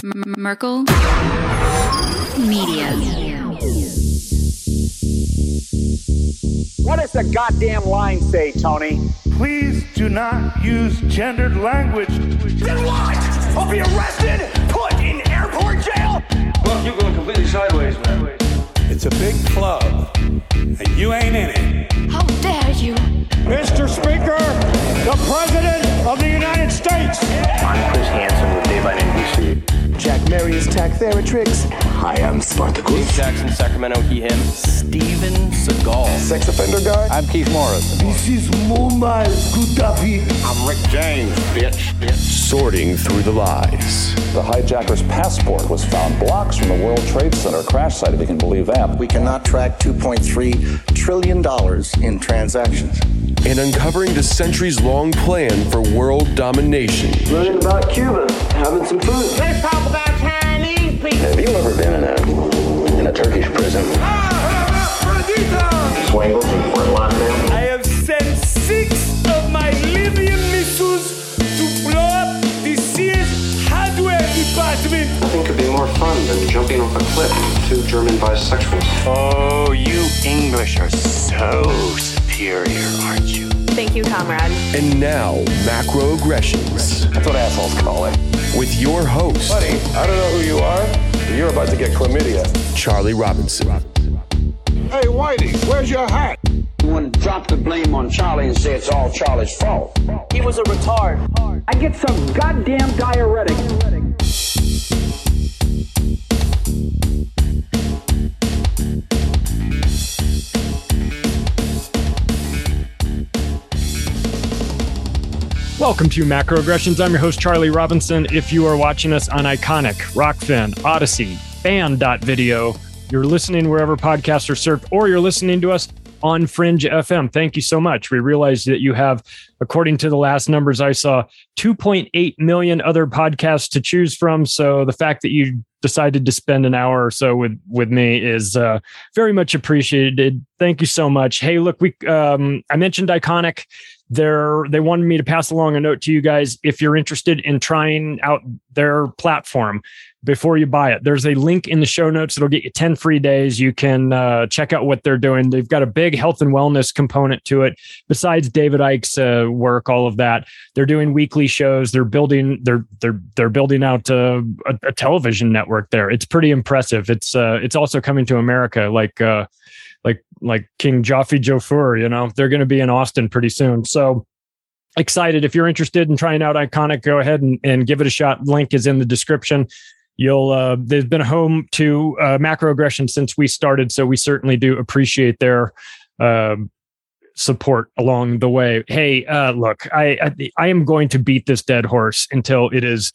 Merkel Media. What does the goddamn line say, Tony? Please do not use gendered language. Then what? I'll be arrested, put in airport jail? Well, you're going completely sideways, man. It's a big club, and you ain't in it. How dare you? Mr. Speaker, the President of the United States. I'm Chris Hansen with Daylight NBC. Jack Marius Tack Theratrix. Hi, I'm Spartacus. Jackson, Sacramento, he, him. Steven Seagal. Sex offender guy. I'm Keith Morris. This is Muammar Gaddafi. I'm Rick James, bitch. Sorting through the lies. The hijacker's passport was found blocks from the World Trade Center crash site, if you can believe that. We cannot track $2.3 trillion in transactions. And uncovering the centuries-long plan for world domination. Learning about Cuba, having some food. Let's talk about Chinese people. Have you ever been in a Turkish prison? Swangles and Fort Lauderdale? I have sent 6 of my Libyan missiles to blow up the Sears hardware department. Nothing could be more fun than jumping off a cliff with 2 German bisexuals. Oh, you English are so superior, aren't you? Thank you, comrade. And now, Macroaggressions. That's what assholes call it. With your host, Buddy, I don't know who you are, but you're about to get chlamydia. Charlie Robinson. Hey, Whitey, where's your hat? You want to drop the blame on Charlie and say it's all Charlie's fault. He was a retard. I get some goddamn diuretic. Welcome to Macroaggressions. I'm your host, Charlie Robinson. If you are watching us on Iconic, Rockfin, Odyssey, Fan.video, you're listening wherever podcasts are served, or you're listening to us on Fringe FM. Thank you so much. We realize that you have, according to the last numbers I saw, 2.8 million other podcasts to choose from. So the fact that you decided to spend an hour or so with me is very much appreciated. Thank you so much. Hey, look, I mentioned Iconic. They wanted me to pass along a note to you guys. If you're interested in trying out their platform before you buy it, there's a link in the show notes that'll get you 10 free days. You can check out what they're doing. They've got a big health and wellness component to it. Besides David Icke's work, all of that, they're doing weekly shows. They're building out a television network there. It's pretty impressive. It's also coming to America, like King Joffrey Jofur, they're going to be in Austin pretty soon. So excited. If you're interested in trying out Iconic, go ahead and give it a shot. Link is in the description. They've been home to Macroaggression since we started. So we certainly do appreciate their support along the way. Hey, look, I am going to beat this dead horse until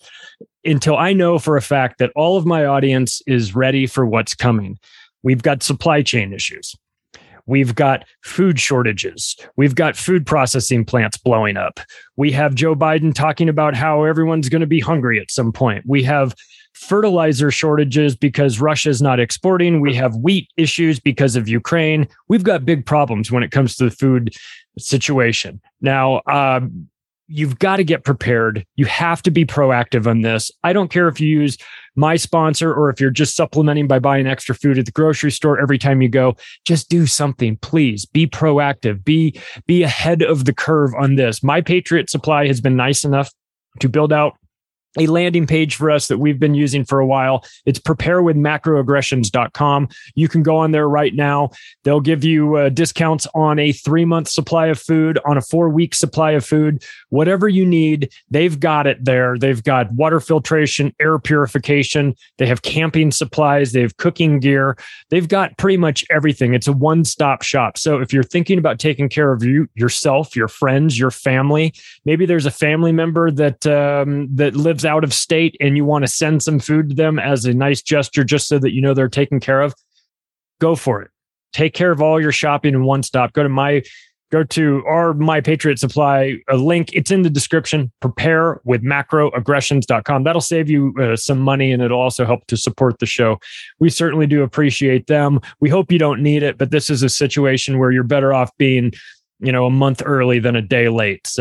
I know for a fact that all of my audience is ready for what's coming. We've got supply chain issues. We've got food shortages. We've got food processing plants blowing up. We have Joe Biden talking about how everyone's going to be hungry at some point. We have fertilizer shortages because Russia's not exporting. We have wheat issues because of Ukraine. We've got big problems when it comes to the food situation. Now, you've got to get prepared. You have to be proactive on this. I don't care if you use my sponsor or if you're just supplementing by buying extra food at the grocery store every time you go. Just do something, please. Be proactive. Be ahead of the curve on this. My Patriot Supply has been nice enough to build out a landing page for us that we've been using for a while. It's preparewithmacroaggressions.com. You can go on there right now. They'll give you discounts on a 3-month supply of food, on a 4-week supply of food, whatever you need. They've got it there. They've got water filtration, air purification. They have camping supplies. They have cooking gear. They've got pretty much everything. It's a one-stop shop. So if you're thinking about taking care of yourself, your friends, your family, maybe there's a family member that lives out of state and you want to send some food to them as a nice gesture just so that you know they're taken care of, go for it. Take care of all your shopping in one stop. Go to our My Patriot Supply link. It's in the description. Preparewithmacroaggressions.com. That'll save you some money, and it'll also help to support the show. We certainly do appreciate them. We hope you don't need it, but this is a situation where you're better off being, a month early than a day late. So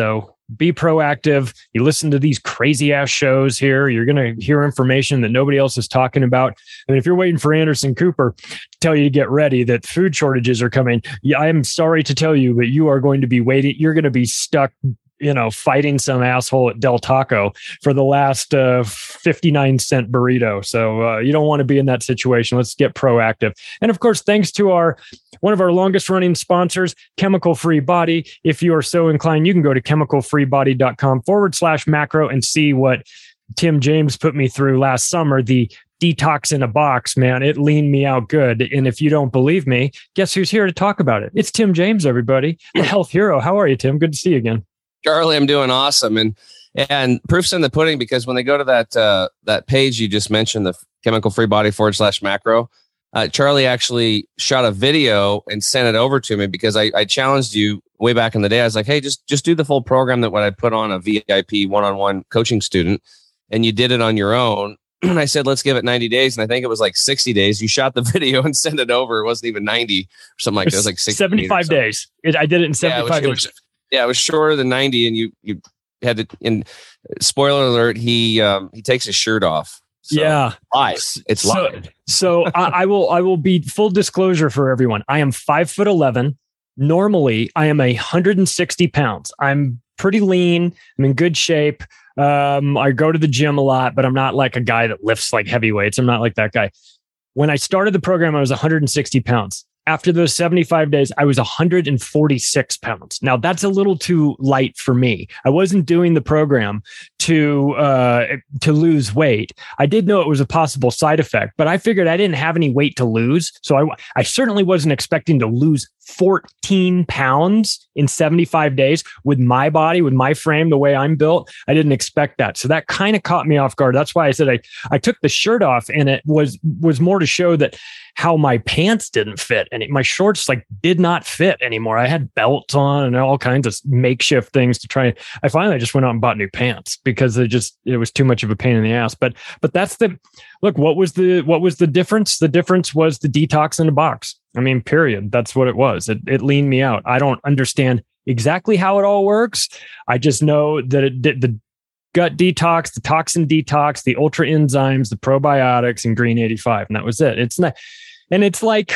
be proactive. You listen to these crazy ass shows here. You're going to hear information that nobody else is talking about. And if you're waiting for Anderson Cooper to tell you to get ready, that food shortages are coming, I'm sorry to tell you, but you are going to be waiting. You're going to be stuck, fighting some asshole at Del Taco for the last 59-cent burrito. So you don't want to be in that situation. Let's get proactive. And of course, thanks to one of our longest running sponsors, Chemical Free Body. If you are so inclined, you can go to chemicalfreebody.com/macro and see what Tim James put me through last summer. The detox in a box, man, it leaned me out good. And if you don't believe me, guess who's here to talk about it? It's Tim James, everybody, the health hero. How are you, Tim? Good to see you again. Charlie, I'm doing awesome. And proof's in the pudding, because when they go to that page you just mentioned, the Chemical Free Body /macro, Charlie actually shot a video and sent it over to me, because I challenged you way back in the day. I was like, hey, just do the full program that what I put on a VIP one-on-one coaching student, and you did it on your own. And I said, let's give it 90 days. And I think it was like 60 days. You shot the video and sent it over. It wasn't even 90 or something like that. It was like 75 days. I did it in 75 days. It was shorter than 90, and you had to. And spoiler alert, he takes his shirt off. So, yeah, live. It's live. So I will be full disclosure for everyone. I am 5'11". Normally, I am 160 pounds. I'm pretty lean. I'm in good shape. I go to the gym a lot, but I'm not like a guy that lifts like heavy weights. I'm not like that guy. When I started the program, I was 160 pounds. After those 75 days, I was 146 pounds. Now, that's a little too light for me. I wasn't doing the program to lose weight. I did know it was a possible side effect, but I figured I didn't have any weight to lose. So I certainly wasn't expecting to lose 14 pounds in 75 days with my body, with my frame, the way I'm built. I didn't expect that. So that kind of caught me off guard. That's why I said I took the shirt off, and it was more to show that how my pants didn't fit, and my shorts did not fit anymore. I had belts on and all kinds of makeshift things to try. I finally just went out and bought new pants because it was too much of a pain in the ass. But that's look. What was the difference? The difference was the detox in a box. I mean, period. That's what it was. It leaned me out. I don't understand exactly how it all works. I just know that it did the gut detox, the toxin detox, the ultra enzymes, the probiotics, and Green 85, and that was it. It's not. And it's like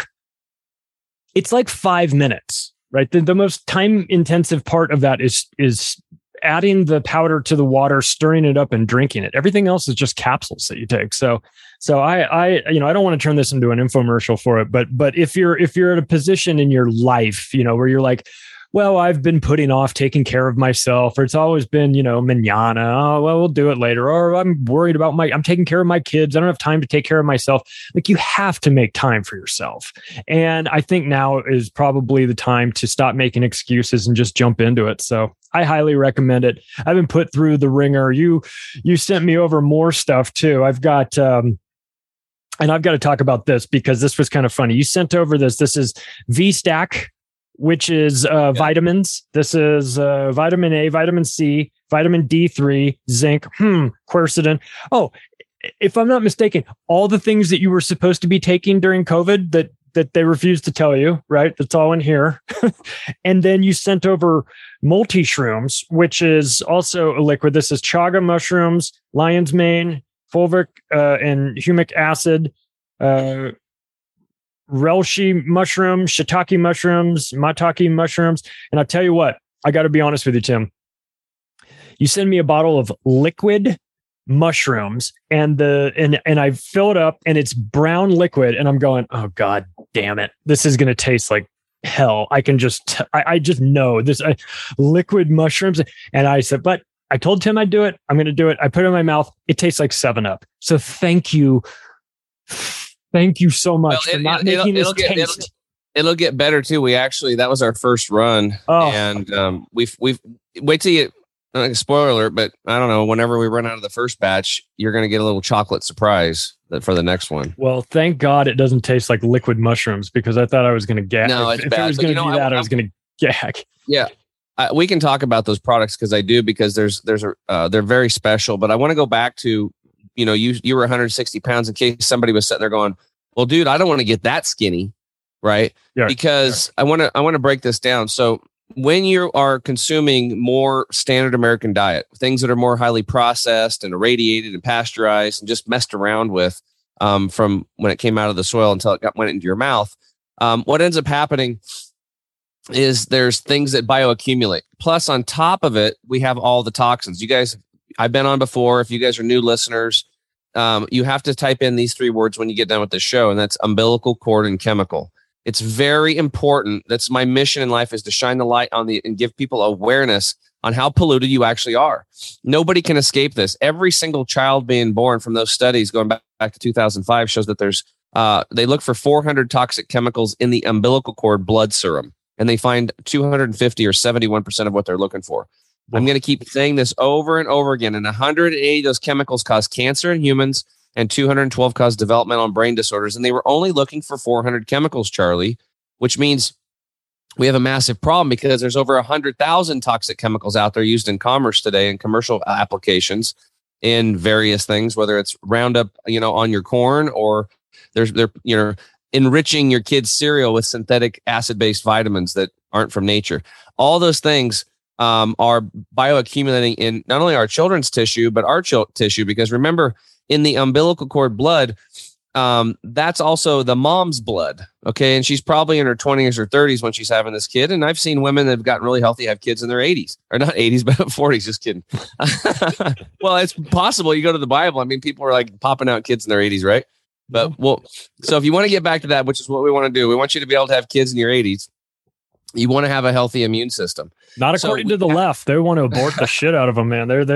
5 minutes, right? The most time intensive part of that is adding the powder to the water, stirring it up, and drinking it. Everything else is just capsules that you take. So I don't want to turn this into an infomercial for it, but if you're at a position in your life, where you're like, well, I've been putting off taking care of myself, or it's always been, mañana. Oh, well, we'll do it later. Or I'm worried about I'm taking care of my kids. I don't have time to take care of myself. Like, you have to make time for yourself. And I think now is probably the time to stop making excuses and just jump into it. So I highly recommend it. I've been put through the ringer. You sent me over more stuff too. I've got, and I've got to talk about this because this was kind of funny. You sent over this is V-Stack, which is vitamins. This is vitamin A, vitamin C, vitamin D3, zinc, quercetin. Oh, if I'm not mistaken, all the things that you were supposed to be taking during COVID that they refused to tell you, right? That's all in here. And then you sent over multi-shrooms, which is also a liquid. This is chaga mushrooms, lion's mane, fulvic and humic acid, reishi mushrooms, shiitake mushrooms, maitake mushrooms. And I'll tell you what, I got to be honest with you, Tim. You send me a bottle of liquid mushrooms and I fill it up and it's brown liquid. And I'm going, oh God damn it. This is going to taste like hell. I just know this liquid mushrooms. And I said, but I told Tim I'd do it. I'm going to do it. I put it in my mouth. It tastes like 7-Up. So thank you. Thank you so much for not making this taste. It'll get better too. That was our first run, and we've wait till you. Spoiler alert, but I don't know. Whenever we run out of the first batch, you're going to get a little chocolate surprise for the next one. Well, thank God it doesn't taste like liquid mushrooms, because I thought I was going to gag. No, it's bad. If it was going to do that, I was going to gag. Yeah. We can talk about those products because they're very special. But I want to go back to, you were 160 pounds, in case somebody was sitting there going, well, dude, I don't want to get that skinny, right? Yeah, because I want to break this down. So when you are consuming more standard American diet, things that are more highly processed and irradiated and pasteurized and just messed around with from when it came out of the soil until it went into your mouth, what ends up happening is there's things that bioaccumulate. Plus, on top of it, we have all the toxins. You guys, I've been on before. If you guys are new listeners, you have to type in these 3 words when you get done with the show, and that's umbilical cord and chemical. It's very important. That's my mission in life, is to shine the light on and give people awareness on how polluted you actually are. Nobody can escape this. Every single child being born from those studies going back to 2005 shows that there's they look for 400 toxic chemicals in the umbilical cord blood serum, and they find 250 or 71% of what they're looking for. I'm going to keep saying this over and over again. And 180 of those chemicals cause cancer in humans, and 212 cause developmental and brain disorders. And they were only looking for 400 chemicals, Charlie, which means we have a massive problem, because there's over 100,000 toxic chemicals out there used in commerce today in commercial applications in various things, whether it's Roundup, on your corn, or they're enriching your kid's cereal with synthetic acid-based vitamins that aren't from nature. All those things are bioaccumulating in not only our children's tissue, but our tissue, because remember, in the umbilical cord blood, that's also the mom's blood. Okay. And she's probably in her 20s or 30s when she's having this kid. And I've seen women that have gotten really healthy have kids in their 80s, or not 80s, but 40s. Just kidding. Well, it's possible. You go to the Bible. I mean, people are like popping out kids in their 80s, right? But so if you want to get back to that, which is what we want to do, we want you to be able to have kids in your 80s. You want to have a healthy immune system. Not according to the left. They want to abort the shit out of them, man. They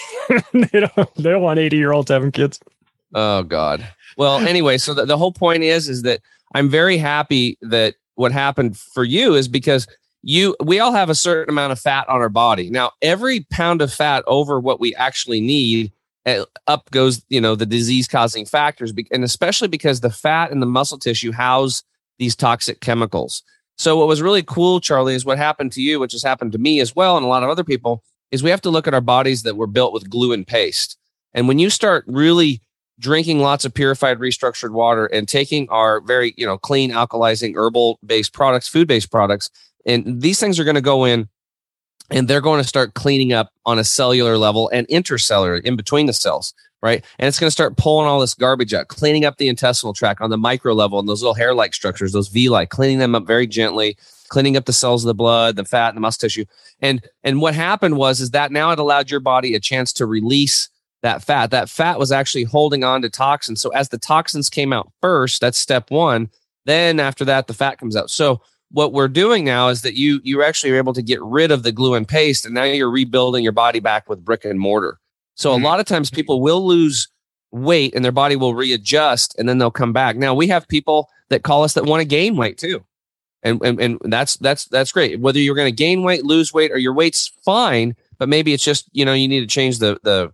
don't want 80-year-olds having kids. Oh God. Well, anyway, so the whole point is that I'm very happy that what happened for you is because we all have a certain amount of fat on our body. Now, every pound of fat over what we actually need, up goes, the disease causing factors. And especially because the fat and the muscle tissue house these toxic chemicals. So what was really cool, Charlie, is what happened to you, which has happened to me as well, and a lot of other people, is we have to look at our bodies that were built with glue and paste. And when you start really drinking lots of purified, restructured water and taking our very, clean, alkalizing, herbal-based products, food-based products, and these things are going to go in, and they're going to start cleaning up on a cellular level and intercellular, in between the cells, right? And it's going to start pulling all this garbage out, cleaning up the intestinal tract on the micro level, and those little hair-like structures, those villi, cleaning them up very gently, cleaning up the cells of the blood, the fat, and the muscle tissue. And what happened is that now it allowed your body a chance to release that fat. That fat was actually holding on to toxins. So as the toxins came out first, that's step one. Then after that, the fat comes out. So what we're doing now is that you actually are able to get rid of the glue and paste, and now you're rebuilding your body back with brick and mortar. So a lot of times people will lose weight and their body will readjust, and then they'll come back. Now we have people that call us that want to gain weight too. And that's great. Whether you're going to gain weight, lose weight, or your weight's fine, but maybe it's just, you need to change the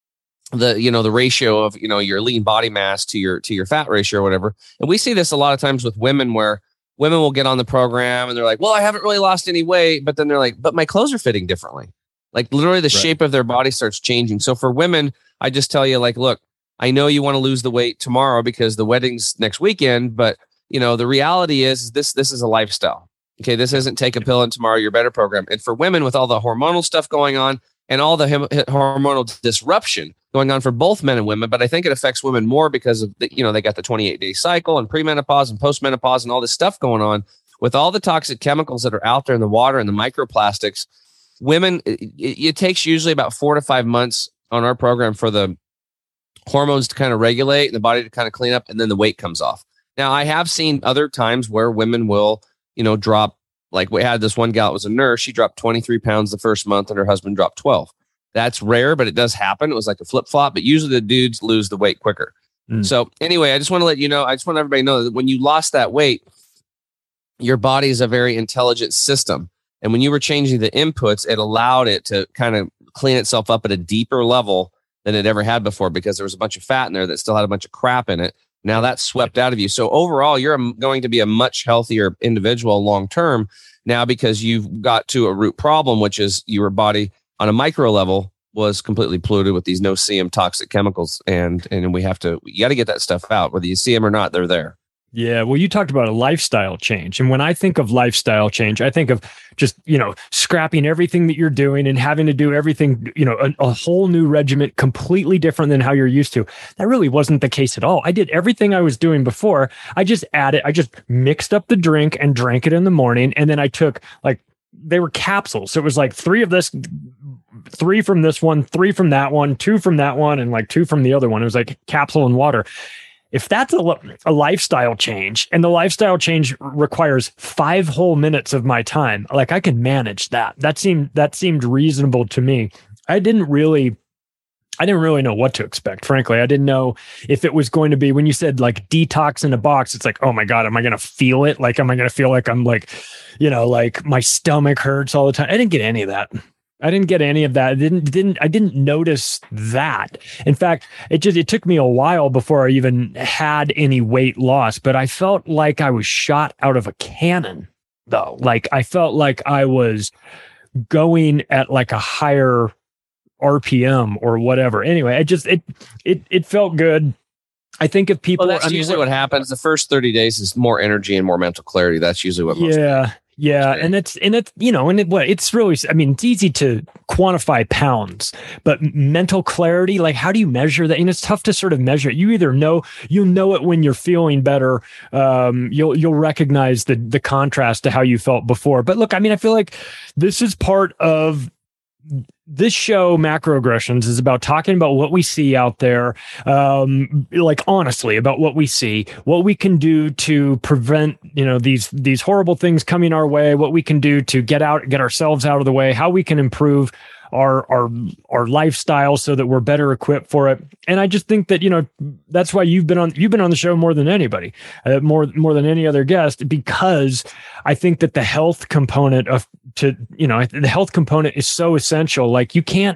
ratio of, your lean body mass to your fat ratio or whatever. And we see this a lot of times with women, where women will get on the program and they're like, well, I haven't really lost any weight, but then they're like, but my clothes are fitting differently. Like literally the shape of their body starts changing. So for women, I just tell you, like, look, I know you want to lose the weight tomorrow because the wedding's next weekend, but the reality is this is a lifestyle. Okay. This isn't take a pill and tomorrow you're better program. And for women, with all the hormonal stuff going on and all the hormonal disruption going on for both men and women, but I think it affects women more because of they got the 28-day cycle and premenopause and postmenopause and all this stuff going on with all the toxic chemicals that are out there in the water and the microplastics. Women, it takes usually about 4 to 5 months on our program for the hormones to kind of regulate and the body to kind of clean up, and then the weight comes off. Now, I have seen other times where women will, drop, like we had this one gal that was a nurse. She dropped 23 pounds the first month and her husband dropped 12. That's rare, but it does happen. It was like a flip flop, but usually the dudes lose the weight quicker. So anyway, I just want to let you know, I just want everybody to know that when you lost that weight, your body is a very intelligent system. And when you were changing the inputs, it allowed it to kind of clean itself up at a deeper level than it ever had before, because there was a bunch of fat in there that still had a bunch of crap in it. Now that's swept out of you. So overall, you're going to be a much healthier individual long-term now, because you've got to a root problem, which is your body on a micro level was completely polluted with these no-see-em toxic chemicals. And you got to get that stuff out. Whether you see them or not, they're there. Yeah, well, you talked about a lifestyle change. And when I think of lifestyle change, I think of just, scrapping everything that you're doing and having to do everything, a whole new regiment, completely different than how you're used to. That really wasn't the case at all. I did everything I was doing before. I just mixed up the drink and drank it in the morning. And then I took they were capsules. So it was like 3 of this, 3 from this one, 3 from that one, 2 from that one, and 2 from the other one. It was like capsule and water. If that's a lifestyle change, and the lifestyle change requires 5 whole minutes of my time, I could manage that. That seemed reasonable to me. I didn't really know what to expect. Frankly, I didn't know if it was going to be, when you said detox in a box, it's oh my God, am I going to feel it? Am I going to feel like I'm my stomach hurts all the time? I didn't get any of that. I didn't notice that. In fact, it took me a while before I even had any weight loss, but I felt like I was shot out of a cannon though. I felt like I was going at a higher RPM or whatever. Anyway, it felt good. I think if people, that's usually what happens. The first 30 days is more energy and more mental clarity. That's usually what most people. Yeah. And it's really, it's easy to quantify pounds, but mental clarity, how do you measure that? And it's tough to sort of measure it. You either know it when you're feeling better. You'll recognize the contrast to how you felt before. But look, I feel like this is part of this show. Macroaggressions is about talking about what we see out there, honestly about what we see, what we can do to prevent, these horrible things coming our way, what we can do to get ourselves out of the way, how we can improve our lifestyle so that we're better equipped for it. And I just think that, that's why you've been on the show more than anybody, more than any other guest, because I think that the health component the health component is so essential. You can't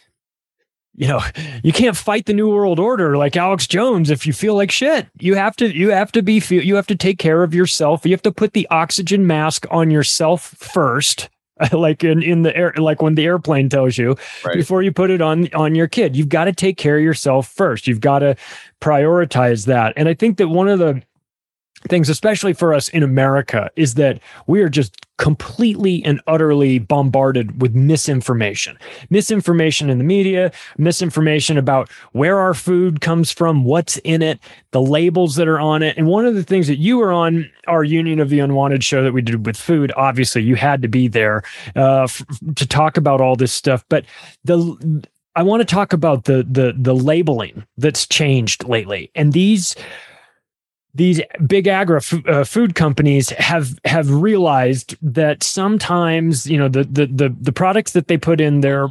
fight the New World Order like Alex Jones if you feel like shit. You have to take care of yourself. You have to put the oxygen mask on yourself first. In the air, when the airplane tells you, right, before you put it on your kid. You've got to take care of yourself first. You've got to prioritize that. And I think that one of the things, especially for us in America, is that we are just completely and utterly bombarded with misinformation in the media, misinformation about where our food comes from, what's in it, the labels that are on it. And one of the things that you were on our Union of the Unwanted show that we did with food, obviously you had to be there to talk about all this stuff. But I want to talk about the labeling that's changed lately. And these big food companies have realized that sometimes, the products that they put in the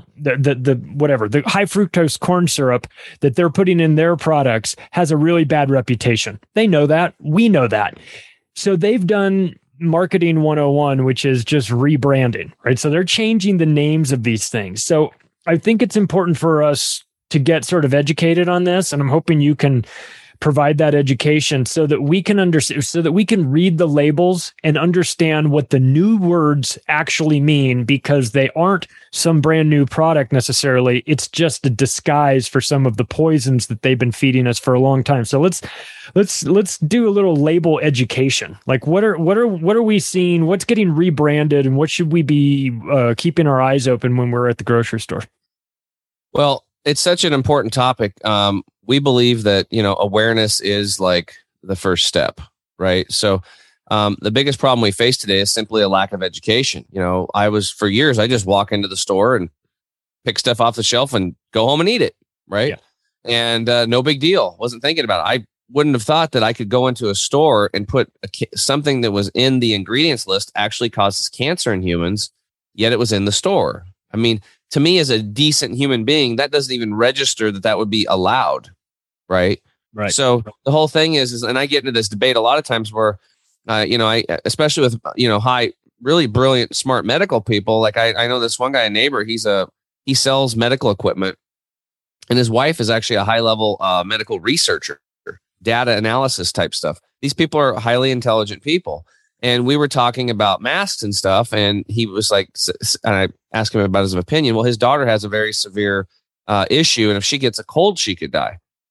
high fructose corn syrup that they're putting in their products has a really bad reputation. They know that. We know that. So they've done marketing 101, which is just rebranding, right? So they're changing the names of these things. So I think it's important for us to get sort of educated on this. And I'm hoping you can provide that education so that we can understand, so that we can read the labels and understand what the new words actually mean, because they aren't some brand new product necessarily. It's just a disguise for some of the poisons that they've been feeding us for a long time. So let's do a little label education. What are we seeing? What's getting rebranded, and what should we be keeping our eyes open when we're at the grocery store? Well, it's such an important topic. We believe that, awareness is the first step, right? So the biggest problem we face today is simply a lack of education. For years, I just walk into the store and pick stuff off the shelf and go home and eat it, right? Yeah. And no big deal. Wasn't thinking about it. I wouldn't have thought that I could go into a store and put something that was in the ingredients list actually causes cancer in humans, yet it was in the store. I mean, to me, as a decent human being, that doesn't even register that would be allowed, right? Right. So the whole thing is, and I get into this debate a lot of times where, I, especially with, high, really brilliant, smart medical people. I know this one guy, a neighbor, he sells medical equipment, and his wife is actually a high level medical researcher, data analysis type stuff. These people are highly intelligent people. And we were talking about masks and stuff, and he was like, and I asked him about his opinion. Well, his daughter has a very severe issue, and if she gets a cold, she could die.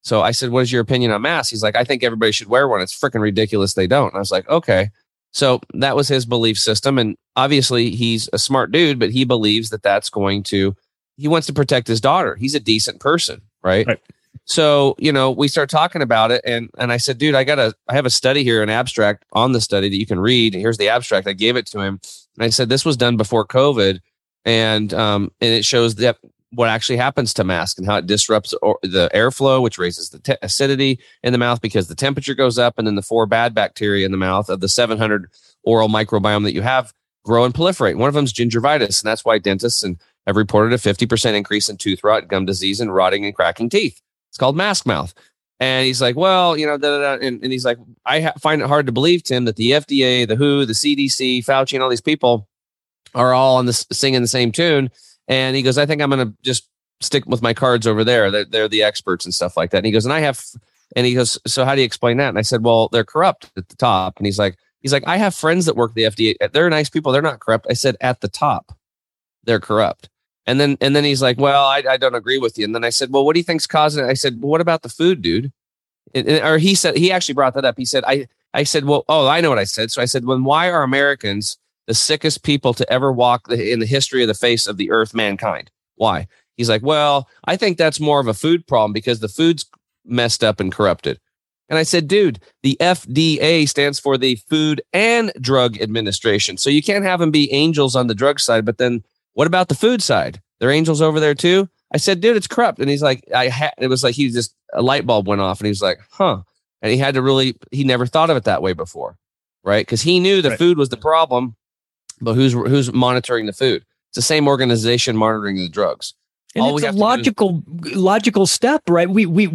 So I said, what is your opinion on masks? He's like, I think everybody should wear one. It's freaking ridiculous they don't. And I was like, okay. So that was his belief system. And obviously he's a smart dude, but he believes that he wants to protect his daughter. He's a decent person. Right. So, we start talking about it and I said, dude, I have a study here, an abstract on the study that you can read. Here's the abstract. I gave it to him. And I said, this was done before COVID. And it shows that what actually happens to masks and how it disrupts the airflow, which raises the acidity in the mouth because the temperature goes up. And then the 4 bad bacteria in the mouth of the 700 oral microbiome that you have grow and proliferate. One of them is gingivitis. And that's why dentists have reported a 50% increase in tooth rot, gum disease, and rotting and cracking teeth. It's called mask mouth. And he's like, well, and he's like, I find it hard to believe, Tim, that the FDA, the WHO, the CDC, Fauci, and all these people are all singing the same tune. And he goes, I think I'm going to just stick with my cards over there. They're the experts and stuff like that. And he goes, and he goes, so how do you explain that? And I said, well, they're corrupt at the top. And he's like, I have friends that work at the FDA. They're nice people. They're not corrupt. I said, at the top, they're corrupt. And then he's like, well, I don't agree with you. And then I said, well, what do you think's causing it? I said, well, what about the food, dude? Or he said, he actually brought that up. He said, I said, well, I know what I said. So I said, why are Americans the sickest people to ever walk in the history of the face of the earth, mankind? Why? He's like, well, I think that's more of a food problem because the food's messed up and corrupted. And I said, dude, the FDA stands for the Food and Drug Administration. So you can't have them be angels on the drug side, but then what about the food side? They're angels over there too? I said, dude, it's corrupt. And he's like, it was like a light bulb went off and he was like, huh. And he never thought of it that way before, right? Because he knew the food was the problem, but who's monitoring the food? It's the same organization monitoring the drugs. And it's a logical step, right?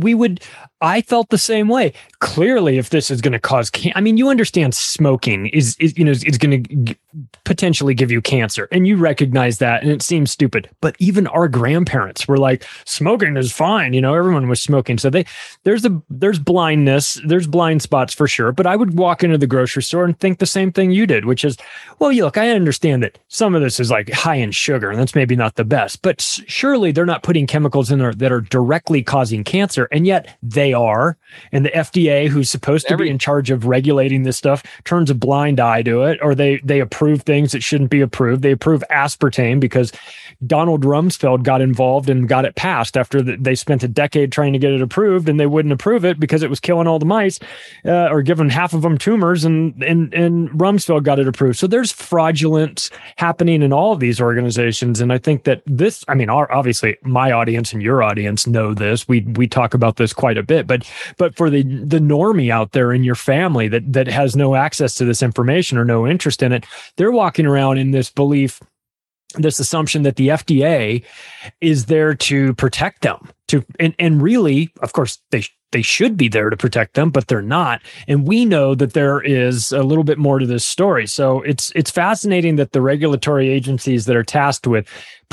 I felt the same way. Clearly, if this is going to cause you understand smoking is going to potentially give you cancer, and you recognize that, and it seems stupid. But even our grandparents were like, smoking is fine. Everyone was smoking. So there's blindness, there's blind spots for sure. But I would walk into the grocery store and think the same thing you did, which is, well, look, I understand that some of this is like high in sugar, and that's maybe not the best, but surely they're not putting chemicals in there that are directly causing cancer, and yet they are. And the FDA, who's supposed to be in charge of regulating this stuff, turns a blind eye to it, or they approve things that shouldn't be approved. They approve aspartame because Donald Rumsfeld got involved and got it passed after they spent a decade trying to get it approved, and they wouldn't approve it because it was killing all the mice or giving half of them tumors, and Rumsfeld got it approved. So there's fraudulence happening in all of these organizations. And I think that obviously my audience and your audience know this. We talk about this quite a bit, but for the normie out there in your family that has no access to this information or no interest in it, they're walking around in this belief, this assumption that the FDA is there to protect them. And really, of course, they should be there to protect them, but they're not. And we know that there is a little bit more to this story. So it's fascinating that the regulatory agencies that are tasked with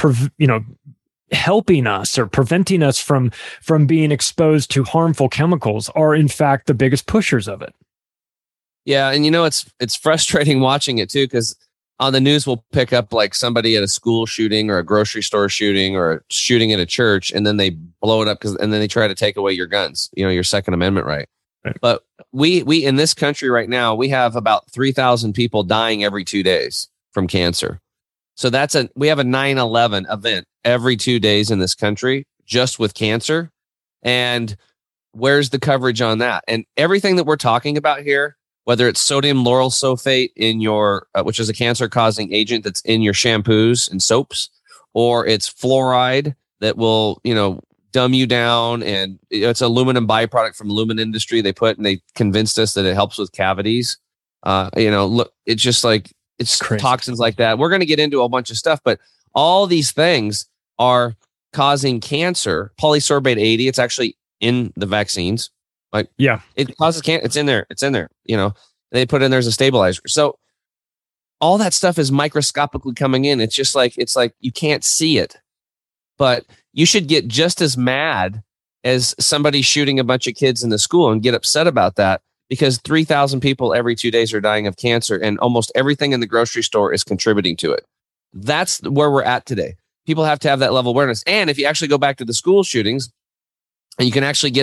helping us or preventing us from being exposed to harmful chemicals are in fact the biggest pushers of it. Yeah. And it's frustrating watching it too, because on the news we'll pick up like somebody at a school shooting or a grocery store shooting or a shooting at a church, and then they blow it up and then they try to take away your guns, your Second Amendment right. But we in this country right now, we have about 3,000 people dying every 2 days from cancer. So we have a 9/11 event every 2 days in this country just with cancer. And where's the coverage on that? And everything that we're talking about here, whether it's sodium lauryl sulfate in your, which is a cancer causing agent that's in your shampoos and soaps, or it's fluoride that will, dumb you down. And it's aluminum byproduct from aluminum industry they convinced us that it helps with cavities. Look, it's just like, it's crazy. Toxins like that. We're going to get into a bunch of stuff, but all these things are causing cancer. Polysorbate 80, it's actually in the vaccines. It causes cancer. It's in there. They put it in there as a stabilizer. So all that stuff is microscopically coming in. It's like you can't see it, but you should get just as mad as somebody shooting a bunch of kids in the school and get upset about that, because 3,000 people every 2 days are dying of cancer, and almost everything in the grocery store is contributing to it. That's where we're at today. People have to have that level of awareness. And if you actually go back to the school shootings, and you can actually get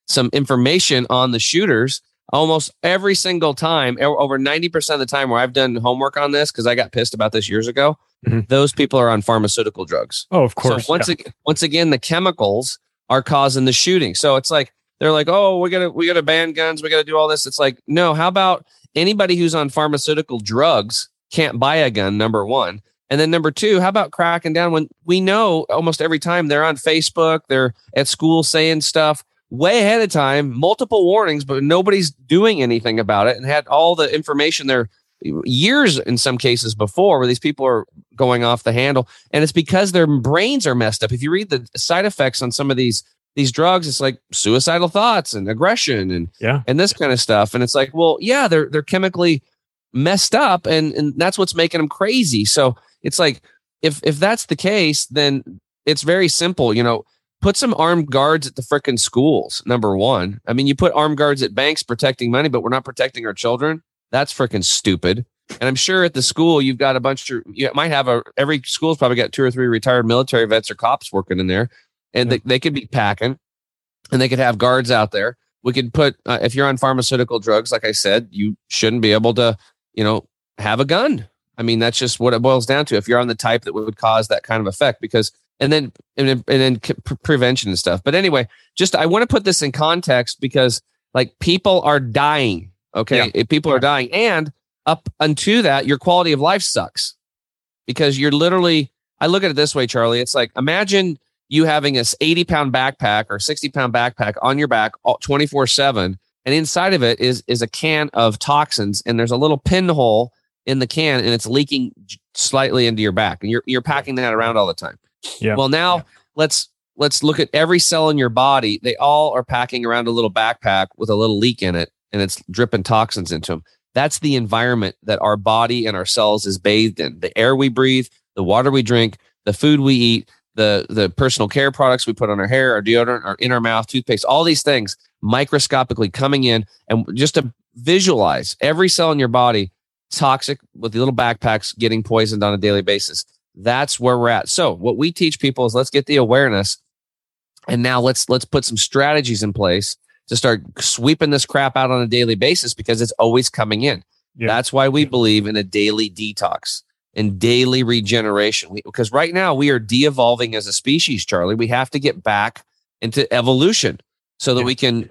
some information on the shooters. Almost every single time, over 90% of the time where I've done homework on this, because I got pissed about this years ago, those people are on pharmaceutical drugs. Oh, of course. So once again, the chemicals are causing the shooting. So it's like, they're like, oh, we gotta ban guns. We gotta do all this. It's like, no, how about anybody who's on pharmaceutical drugs can't buy a gun, number one. And then number two, how about cracking down when we know almost every time they're on Facebook, they're at school saying stuff way ahead of time, multiple warnings, but nobody's doing anything about it and had all the information there years in some cases before where these people are going off the handle. And it's because their brains are messed up. If you read the side effects on some of these drugs, it's like suicidal thoughts and aggression and this kind of stuff. And it's like, well, yeah, they're chemically messed up and that's what's making them crazy. So it's like, if that's the case, then it's very simple, put some armed guards at the frickin' schools. Number one, I mean, you put armed guards at banks protecting money, but we're not protecting our children. That's frickin' stupid. And I'm sure at the school, you've got you might have every school's probably got 2 or 3 retired military vets or cops working in there, and they could be packing and they could have guards out there. We could put, if you're on pharmaceutical drugs, like I said, you shouldn't be able to, have a gun. I mean, that's just what it boils down to. If you're on the type that would cause that kind of effect, and then prevention and stuff. But anyway, I want to put this in context because like people are dying. Okay. Yeah. People are dying. And up unto that, your quality of life sucks because you're literally, I look at it this way, Charlie. It's like, imagine you having this 80-pound backpack or 60-pound backpack on your back 24/7. And inside of it is a can of toxins. And there's a little pinhole in the can and it's leaking slightly into your back. And you're packing that around all the time. Yeah. Well, now let's look at every cell in your body. They all are packing around a little backpack with a little leak in it, and it's dripping toxins into them. That's the environment that our body and our cells is bathed in. The air we breathe, the water we drink, the food we eat, the personal care products we put on our hair, our deodorant, our in our mouth, toothpaste, all these things microscopically coming in. And just to visualize every cell in your body toxic with the little backpacks getting poisoned on a daily basis. That's where we're at. So what we teach people is let's get the awareness, and now let's put some strategies in place to start sweeping this crap out on a daily basis because it's always coming in. Yeah. That's why we believe in a daily detox and daily regeneration. Because right now we are de-evolving as a species, Charlie. We have to get back into evolution so that we can,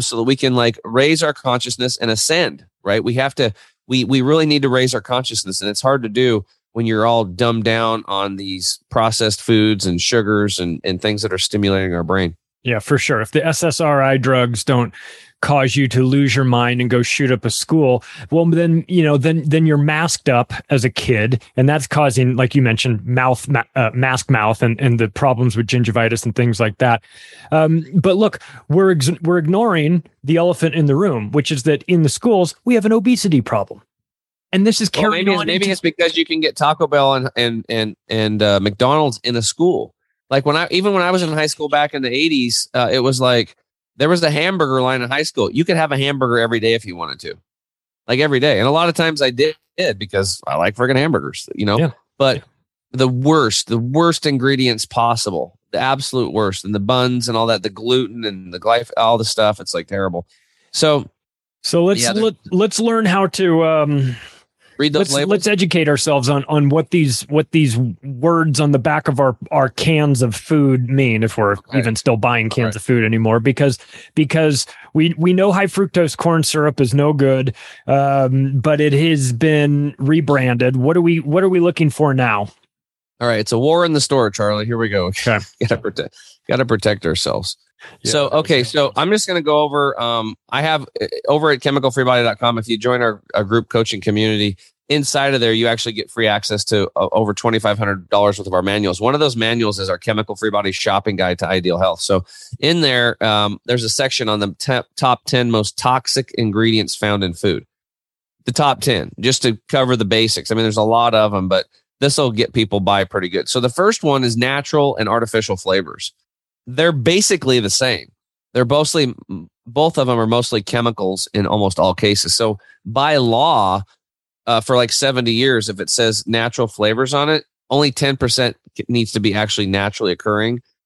like raise our consciousness and ascend, right? We have to, we really need to raise our consciousness, and it's hard to do when you're all dumbed down on these processed foods and sugars and things that are stimulating our brain. Yeah, for sure. If the SSRI drugs don't cause you to lose your mind and go shoot up a school, well, then you're masked up as a kid, and that's causing, like you mentioned, mask mouth and the problems with gingivitis and things like that. But look, we're ignoring the elephant in the room, which is that in the schools we have an obesity problem. And this is carrying on. Maybe it's because you can get Taco Bell and McDonald's in a school. Like when I was in high school back in the 80s, it was like there was a hamburger line in high school. You could have a hamburger every day if you wanted to, like every day. And a lot of times I did because I like friggin' hamburgers, Yeah. But the worst ingredients possible, the absolute worst, and the buns and all that, the gluten and the all the stuff. It's like terrible. So let's learn how to read those labels. Let's educate ourselves on what these words on the back of our cans of food mean, if we're even still buying cans of food anymore, because we know high fructose corn syrup is no good, but it has been rebranded. What are we looking for now? All right, it's a war in the store, Charlie. Here we go. Okay. Gotta protect ourselves. Yeah, so I'm just going to go over, I have over at chemicalfreebody.com. If you join our group coaching community, inside of there, you actually get free access to over $2,500 worth of our manuals. One of those manuals is our Chemical Free Body shopping guide to ideal health. So in there, there's a section on the top 10 most toxic ingredients found in food. The top 10, just to cover the basics. I mean, there's a lot of them, but this will get people by pretty good. So the first one is natural and artificial flavors. They're basically the same. Both of them are mostly chemicals in almost all cases. So by law, for like 70 years, if it says natural flavors on it, only 10% needs to be actually naturally occurring.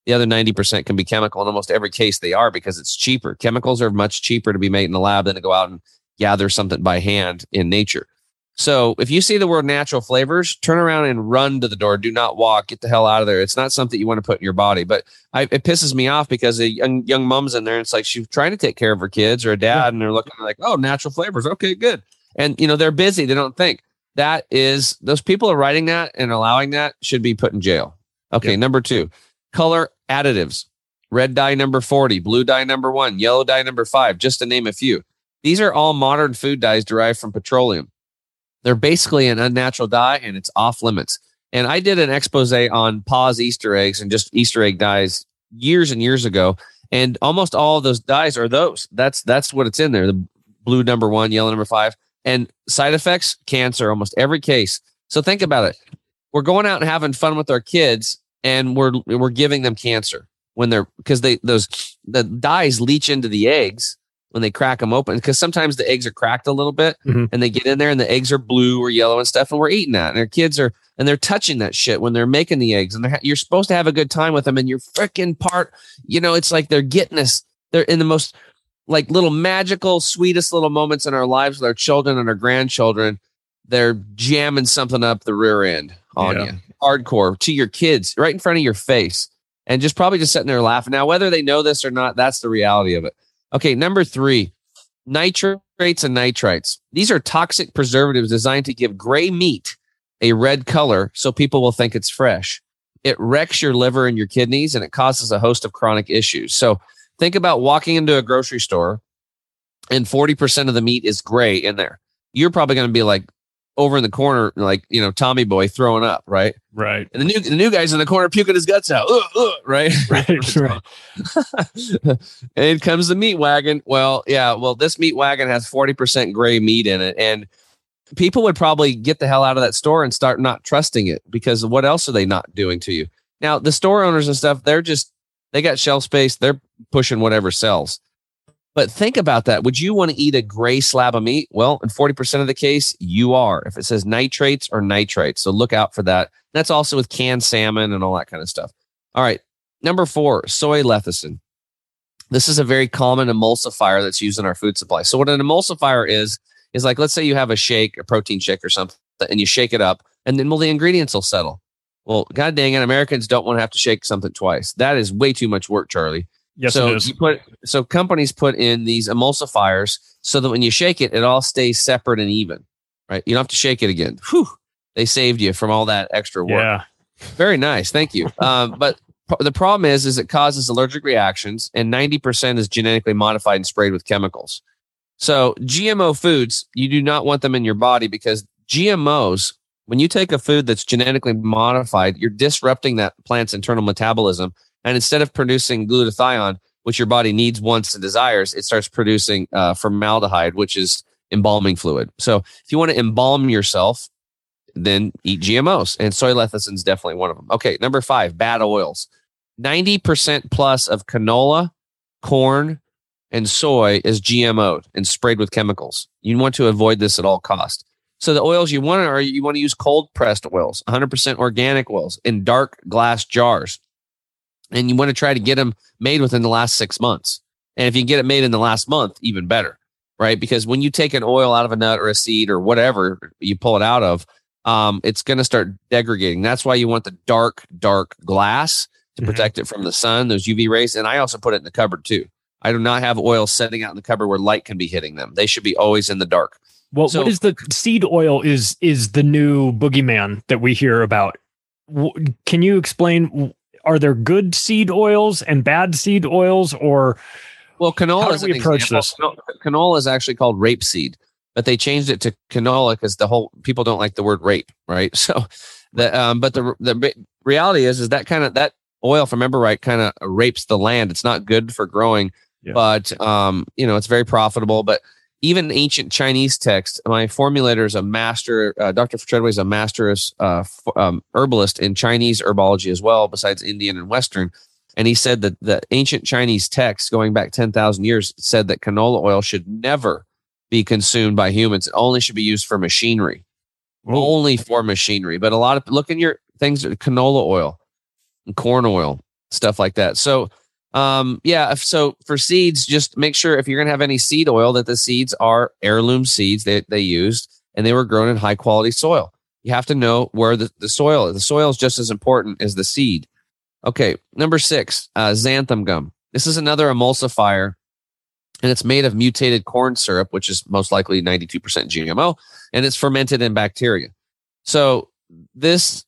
The other 90% can be chemical. In almost every case they are, because it's cheaper. Chemicals are much cheaper to be made in the lab than to go out and gather something by hand in nature. So if you see the word natural flavors, turn around and run to the door. Do not walk. Get the hell out of there. It's not something you want to put in your body. But it pisses me off because a young mom's in there, and it's like she's trying to take care of her kids or a dad, and they're looking like, oh, natural flavors. Okay, good. And, they're busy. They don't think. That is, those people are writing that and allowing that should be put in jail. Okay, number 2, color additives. Red dye number 40, blue dye number 1, yellow dye number 5, just to name a few. These are all modern food dyes derived from petroleum. They're basically an unnatural dye, and it's off limits. And I did an expose on Paws Easter eggs and just Easter egg dyes years and years ago. And almost all of those dyes are those. That's what it's in there. The blue number 1, yellow number 5. And side effects, cancer, almost every case. So think about it. We're going out and having fun with our kids, and we're giving them cancer because the dyes leach into the eggs when they crack them open, because sometimes the eggs are cracked a little bit and they get in there and the eggs are blue or yellow and stuff. And we're eating that, and our kids they're touching that shit when they're making the eggs, and you're supposed to have a good time with them. And you're freaking it's like they're getting us. They're in the most like little magical, sweetest little moments in our lives with our children and our grandchildren. They're jamming something up the rear end on you, hardcore, to your kids right in front of your face, and just probably just sitting there laughing. Now, whether they know this or not, that's the reality of it. Okay, number 3, nitrates and nitrites. These are toxic preservatives designed to give gray meat a red color so people will think it's fresh. It wrecks your liver and your kidneys, and it causes a host of chronic issues. So think about walking into a grocery store and 40% of the meat is gray in there. You're probably going to be like over in the corner, like, Tommy Boy throwing up, right? Right. And the new guy's in the corner puking his guts out, right? Right. And comes the meat wagon. Well, this meat wagon has 40% gray meat in it. And people would probably get the hell out of that store and start not trusting it, because what else are they not doing to you? Now, the store owners and stuff, they got shelf space. They're pushing whatever sells. But think about that. Would you want to eat a gray slab of meat? Well, in 40% of the case, you are, if it says nitrates or nitrites. So look out for that. That's also with canned salmon and all that kind of stuff. All right. Number 4, soy lecithin. This is a very common emulsifier that's used in our food supply. So what an emulsifier is like, let's say you have a shake, a protein shake or something, and you shake it up, and then, the ingredients will settle. Well, God dang it, Americans don't want to have to shake something twice. That is way too much work, Charlie. Yes, so it is. So companies put in these emulsifiers so that when you shake it, it all stays separate and even, right? You don't have to shake it again. Whew, they saved you from all that extra work. Yeah. Very nice. Thank you. But the problem is it causes allergic reactions, and 90% is genetically modified and sprayed with chemicals. So GMO foods, you do not want them in your body, because GMOs, when you take a food that's genetically modified, you're disrupting that plant's internal metabolism. And instead of producing glutathione, which your body needs, wants, and desires, it starts producing formaldehyde, which is embalming fluid. So if you want to embalm yourself, then eat GMOs. And soy lecithin is definitely one of them. Okay, number 5, bad oils. 90% plus of canola, corn, and soy is GMO'd and sprayed with chemicals. You want to avoid this at all costs. So the oils you want to use cold pressed oils, 100% organic oils in dark glass jars. And you want to try to get them made within the last 6 months. And if you can get it made in the last month, even better, right? Because when you take an oil out of a nut or a seed or whatever you pull it out of, it's going to start degrading. That's why you want the dark glass to protect it from the sun, those UV rays. And I also put it in the cupboard too. I do not have oil setting out in the cupboard where light can be hitting them. They should be always in the dark. Well, what is the seed oil is the new boogeyman that we hear about. Can you explain, are there good seed oils and bad seed oils, or canola how do we approach this? Canola is actually called rapeseed, but they changed it to canola because people don't like the word rape, right? So but the reality is that that oil, if I remember right, kind of rapes the land. It's not good for growing, but it's very profitable. But even ancient Chinese text, my formulator is a master, Dr. Treadway is a master herbalist in Chinese herbology as well, besides Indian and Western. And he said that the ancient Chinese texts going back 10,000 years said that canola oil should never be consumed by humans. It only should be used for machinery. Only for machinery. But look in your things, canola oil and corn oil stuff like that. So, so for seeds, just make sure if you're going to have any seed oil that the seeds are heirloom seeds that they used and they were grown in high quality soil. You have to know where the soil is. The soil is just as important as the seed. Okay, number 6, xanthan gum. This is another emulsifier, and it's made of mutated corn syrup, which is most likely 92% GMO, and it's fermented in bacteria. So this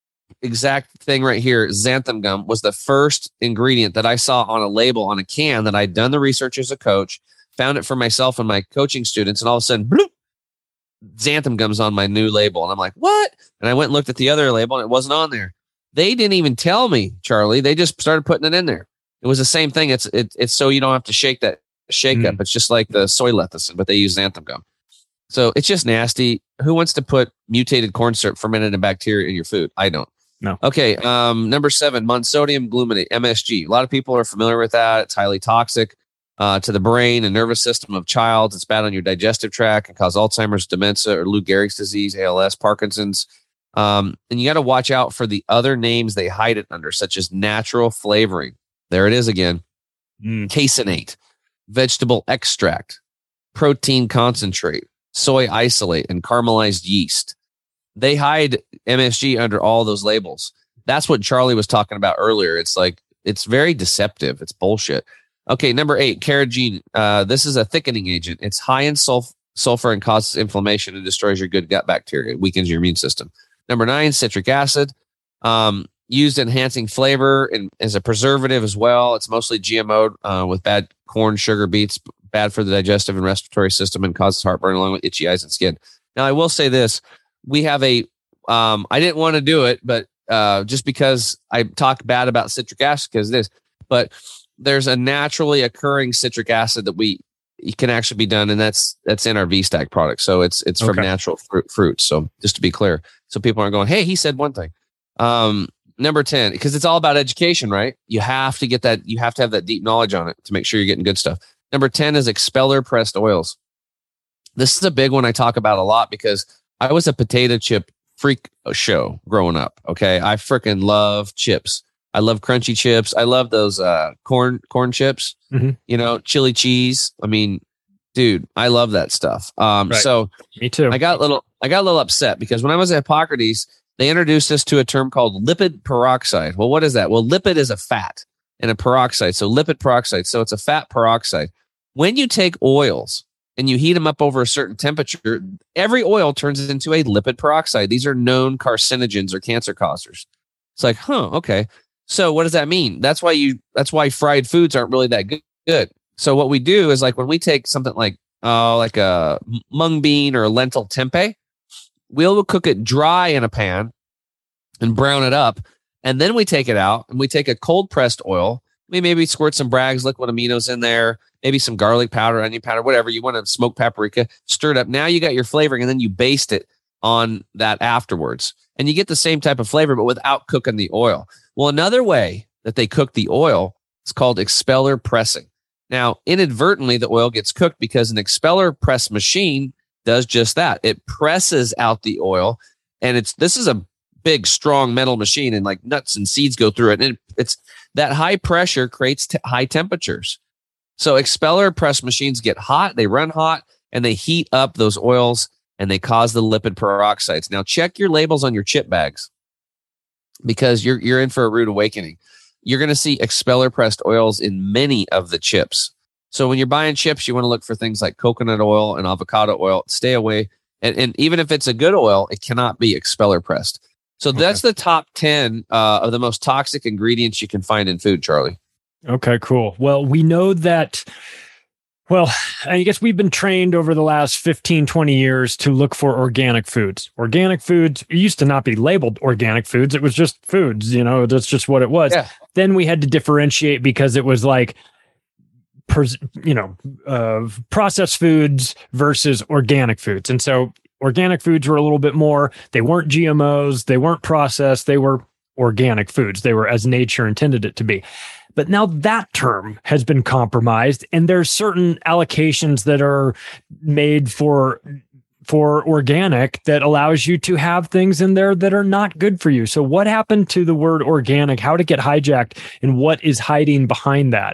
exact thing right here, xanthan gum, was the first ingredient that I saw on a label on a can that I'd done the research as a coach, found it for myself and my coaching students, and all of a sudden, bloop, xanthan gum's on my new label. And I'm like, what? And I went and looked at the other label and it wasn't on there. They didn't even tell me, Charlie. They just started putting it in there. It was the same thing. It's so you don't have to shake up. It's just like the soy lecithin, but they use xanthan gum. So it's just nasty. Who wants to put mutated corn syrup fermented in bacteria in your food? I don't. No. Okay. Number 7, monosodium glutamate, MSG. A lot of people are familiar with that. It's highly toxic to the brain and nervous system of childs. It's bad on your digestive tract and cause Alzheimer's, dementia, or Lou Gehrig's disease, ALS, Parkinson's. And you got to watch out for the other names they hide it under, such as natural flavoring. There it is again. Caseinate, vegetable extract, protein concentrate, soy isolate, and caramelized yeast. They hide MSG under all those labels. That's what Charlie was talking about earlier. It's like, it's very deceptive. It's bullshit. Okay, number 8, carrageenan. This is a thickening agent. It's high in sulfur and causes inflammation and destroys your good gut bacteria. It weakens your immune system. Number 9, citric acid. Used enhancing flavor and as a preservative as well. It's mostly GMO with bad corn, sugar, beets, bad for the digestive and respiratory system and causes heartburn along with itchy eyes and skin. Now, I will say this. We have I didn't want to do it, but just because I talk bad about citric acid because of this, but there's a naturally occurring citric acid that it can actually be done, and that's in our V-Stack product. So it's from natural fruits. So just to be clear, so people aren't going, hey, he said one thing. Number 10, because it's all about education, right? You have to get that. You have to have that deep knowledge on it to make sure you're getting good stuff. Number 10 is expeller pressed oils. This is a big one I talk about a lot because I was a potato chip freak show growing up. Okay. I freaking love chips. I love crunchy chips. I love those corn chips, chili cheese. I mean, dude, I love that stuff. Right. So me too. I got a little upset because when I was at Hippocrates, they introduced us to a term called lipid peroxide. Well, what is that? Well, lipid is a fat and a peroxide. So lipid peroxide. So it's a fat peroxide. When you take oils and you heat them up over a certain temperature, every oil turns into a lipid peroxide. These are known carcinogens or cancer causers. It's like, okay. So what does that mean? That's why fried foods aren't really that good. So what we do is like when we take something like a mung bean or a lentil tempeh, we'll cook it dry in a pan and brown it up. And then we take it out and we take a cold pressed oil. We maybe squirt some Bragg's liquid aminos in there, maybe some garlic powder, onion powder, whatever you want to, smoke paprika, stir it up. Now you got your flavoring and then you baste it on that afterwards. And you get the same type of flavor, but without cooking the oil. Well, another way that they cook the oil is called expeller pressing. Now, inadvertently, the oil gets cooked because an expeller press machine does just that. It presses out the oil, and this is a big, strong metal machine, and like nuts and seeds go through it. And it's that high pressure creates high temperatures. So expeller press machines get hot, they run hot, and they heat up those oils, and they cause the lipid peroxides. Now, check your labels on your chip bags because you're in for a rude awakening. You're going to see expeller pressed oils in many of the chips. So when you're buying chips, you want to look for things like coconut oil and avocado oil. Stay away. And even if it's a good oil, it cannot be expeller pressed. So that's the top 10 of the most toxic ingredients you can find in food, Charlie. Okay, cool. Well, we know that, I guess we've been trained over the last 15, 20 years to look for organic foods. Organic foods used to not be labeled organic foods. It was just foods, that's just what it was. Yeah. Then we had to differentiate because it was like, processed foods versus organic foods. And so organic foods were a little bit more, they weren't GMOs, they weren't processed, they were organic foods. They were as nature intended it to be. But now that term has been compromised, and there's certain allocations that are made for for organic that allows you to have things in there that are not good for you. So what happened to the word organic? How did it get hijacked, and what is hiding behind that?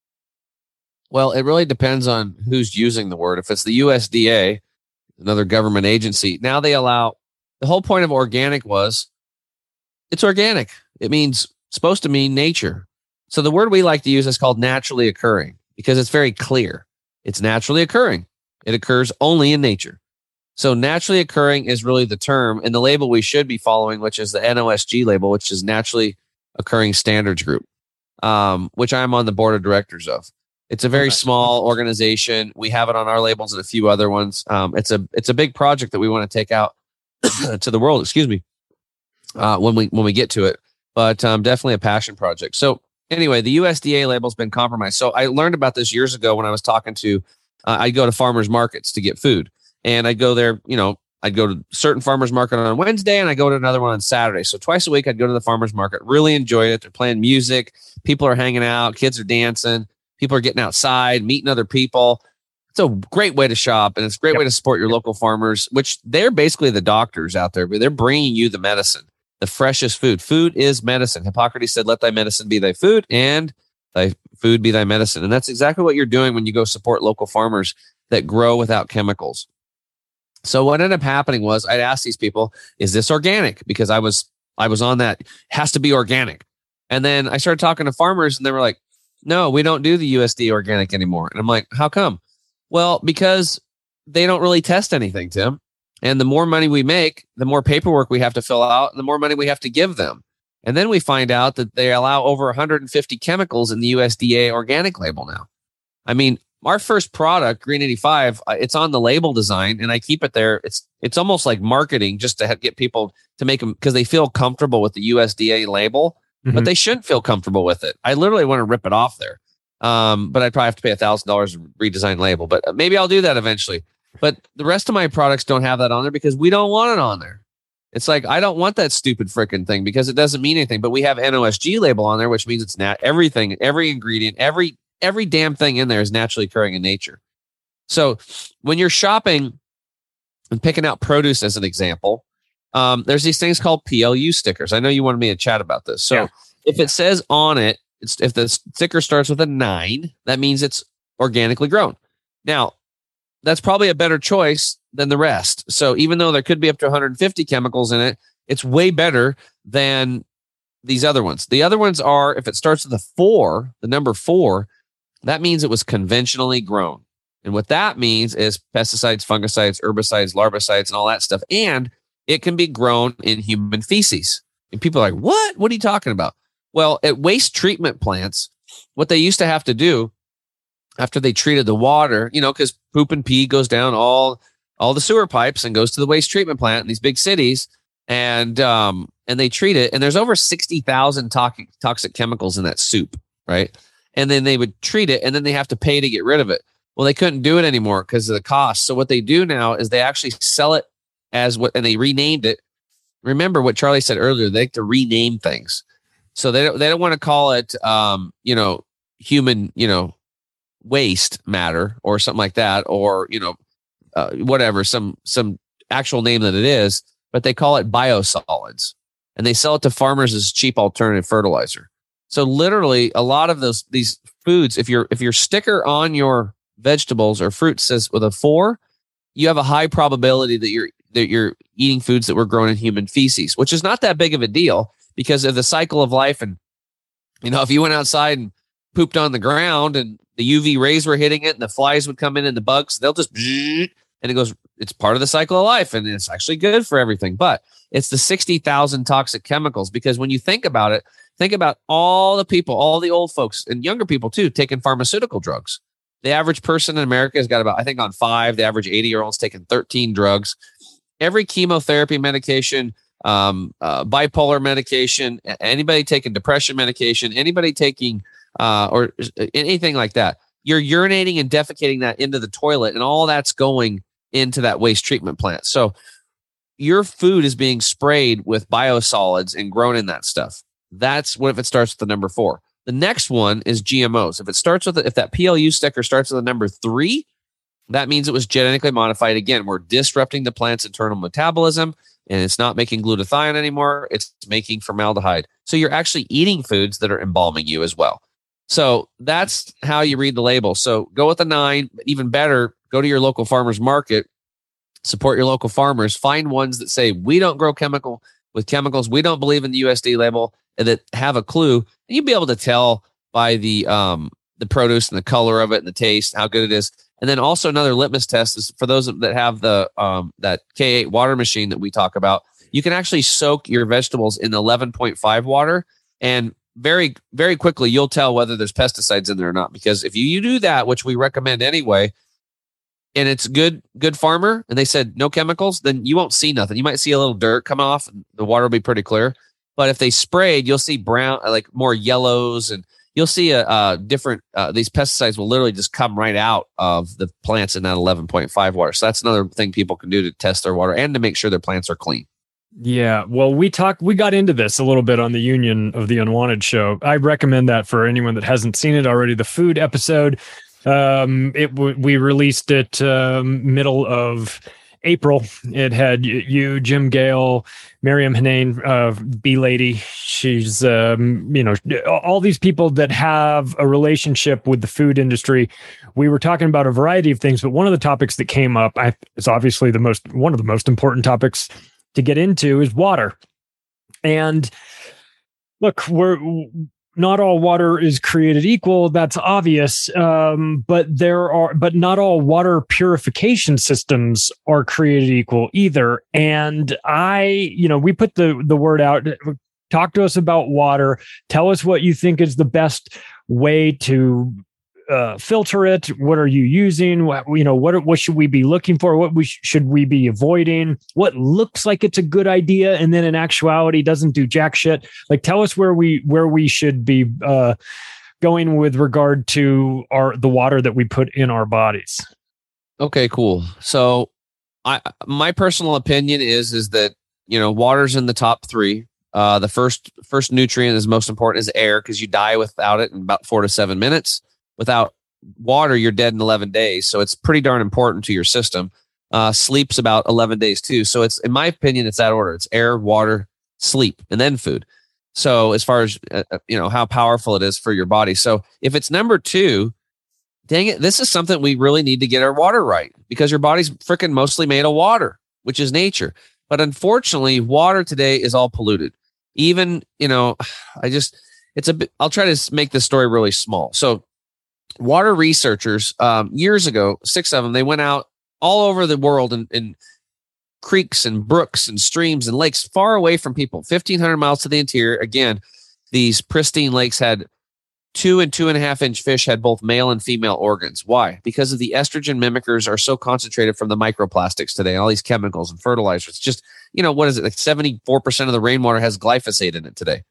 Well, it really depends on who's using the word. If it's the USDA, another government agency, now they allow, the whole point of organic was it's organic. It means supposed to mean nature. So the word we like to use is called naturally occurring because it's very clear. It's naturally occurring. It occurs only in nature. So naturally occurring is really the term, and the label we should be following, which is the NOSG label, which is Naturally Occurring Standards Group, which I'm on the board of directors of. It's a very small organization. We have it on our labels and a few other ones. It's a big project that we want to take out to the world. Excuse me, when we get to it, but definitely a passion project. So anyway, the USDA label's been compromised. So I learned about this years ago when I was talking to. I go to farmers markets to get food. And I go there, I'd go to certain farmers market on Wednesday and I go to another one on Saturday. So twice a week, I'd go to the farmers market, really enjoy it. They're playing music. People are hanging out. Kids are dancing. People are getting outside, meeting other people. It's a great way to shop. And it's a great way to support your local farmers, which they're basically the doctors out there, but they're bringing you the medicine, the freshest food. Food is medicine. Hippocrates said, let thy medicine be thy food and thy food be thy medicine. And that's exactly what you're doing when you go support local farmers that grow without chemicals. So what ended up happening was I'd ask these people, is this organic? Because I was on that, has to be organic. And then I started talking to farmers and they were like, no, we don't do the USDA organic anymore. And I'm like, how come? Well, because they don't really test anything, Tim. And the more money we make, the more paperwork we have to fill out, and the more money we have to give them. And then we find out that they allow over 150 chemicals in the USDA organic label now. I mean, our first product, Green 85, it's on the label design, and I keep it there. It's almost like marketing just to get people to make them because they feel comfortable with the USDA label, but they shouldn't feel comfortable with it. I literally want to rip it off there, but I'd probably have to pay $1,000 to redesign label. But maybe I'll do that eventually. But the rest of my products don't have that on there because we don't want it on there. It's like, I don't want that stupid freaking thing because it doesn't mean anything. But we have NOSG label on there, which means it's everything, every ingredient, every damn thing in there is naturally occurring in nature. So when you're shopping and picking out produce as an example, there's these things called PLU stickers. I know you wanted me to chat about this. So if it says on it, if the sticker starts with a 9, that means it's organically grown. Now, that's probably a better choice than the rest. So even though there could be up to 150 chemicals in it, it's way better than these other ones. The other ones are, if it starts with a 4, the number 4, that means it was conventionally grown. And what that means is pesticides, fungicides, herbicides, larvicides, and all that stuff. And it can be grown in human feces. And people are like, what? What are you talking about? Well, at waste treatment plants, what they used to have to do after they treated the water, because poop and pee goes down all the sewer pipes and goes to the waste treatment plant in these big cities. And they treat it. And there's over 60,000 toxic chemicals in that soup, right? And then they would treat it, and then they have to pay to get rid of it. Well, they couldn't do it anymore because of the cost. So what they do now is they actually sell it as and they renamed it. Remember what Charlie said earlier, they like to rename things. So they don't want to call it, human, waste matter or something like that, or, whatever, some actual name that it is, but they call it biosolids, and they sell it to farmers as cheap alternative fertilizer. So literally a lot of these foods, if your sticker on your vegetables or fruit says with a 4, you have a high probability that you're eating foods that were grown in human feces, which is not that big of a deal because of the cycle of life. And, if you went outside and pooped on the ground and the UV rays were hitting it and the flies would come in and the bugs, they'll just, and it goes, it's part of the cycle of life and it's actually good for everything. But it's the 60,000 toxic chemicals, because when you think about it, think about all the people, all the old folks and younger people too, taking pharmaceutical drugs. The average person in America has got about, I think on 5, the average 80-year-old's taking 13 drugs. Every chemotherapy medication, bipolar medication, anybody taking depression medication, anybody taking, or anything like that, you're urinating and defecating that into the toilet, and all that's going into that waste treatment plant. So your food is being sprayed with biosolids and grown in that stuff. That's what if it starts with the number 4. The next one is GMOs. If that PLU sticker starts with the number 3, that means it was genetically modified. Again, we're disrupting the plant's internal metabolism, and it's not making glutathione anymore. It's making formaldehyde. So you're actually eating foods that are embalming you as well. So that's how you read the label. So go with a 9. Even better, go to your local farmer's market, support your local farmers, find ones that say, we don't grow with chemicals. We don't believe in the USD label, and that have a clue. And you'll be able to tell by the produce and the color of it and the taste, how good it is. And then also another litmus test is for those that have the that K8 water machine that we talk about. You can actually soak your vegetables in 11.5 water, and very, very quickly you'll tell whether there's pesticides in there or not. Because if you do that, which we recommend anyway, and it's good farmer, and they said no chemicals, then you won't see nothing. You might see a little dirt come off, and the water will be pretty clear. But if they sprayed, you'll see brown, like more yellows, and you'll see a different, these pesticides will literally just come right out of the plants in that 11.5 water. So that's another thing people can do to test their water and to make sure their plants are clean. Yeah. Well, we got into this a little bit on the Union of the Unwanted show. I recommend that for anyone that hasn't seen it already. The food episode, we released it middle of April. It had you, Jim Gale, Miriam Hanane, B Lady. She's, all these people that have a relationship with the food industry. We were talking about a variety of things, but one of the topics that came up, it's obviously one of the most important topics to get into, is water. And look, not all water is created equal. That's obvious. But not all water purification systems are created equal either. And we put the word out. Talk to us about water. Tell us what you think is the best way to filter it. What are you using? What should we be looking for? What should we be avoiding? What looks like it's a good idea and then in actuality doesn't do jack shit? Like, tell us where we should be going with regard to the water that we put in our bodies. Okay, cool. So my personal opinion is that, water's in the top 3. The first nutrient is most important is air, because you die without it in about 4 to 7 minutes. Without water, you're dead in 11 days. So it's pretty darn important to your system. Sleep's about 11 days too. So it's, in my opinion, it's that order. It's air, water, sleep, and then food. So as far as, how powerful it is for your body. So if it's number 2, dang it, this is something we really need to get our water right, because your body's freaking mostly made of water, which is nature. But unfortunately, water today is all polluted. Even, I'll try to make this story really small. So water researchers, years ago, 6 of them, they went out all over the world in creeks and brooks and streams and lakes far away from people, 1,500 miles to the interior. Again, these pristine lakes had 2 and 2.5 inch fish had both male and female organs. Why? Because of the estrogen mimickers are so concentrated from the microplastics today, all these chemicals and fertilizers. Just, what is it? Like 74% of the rainwater has glyphosate in it today.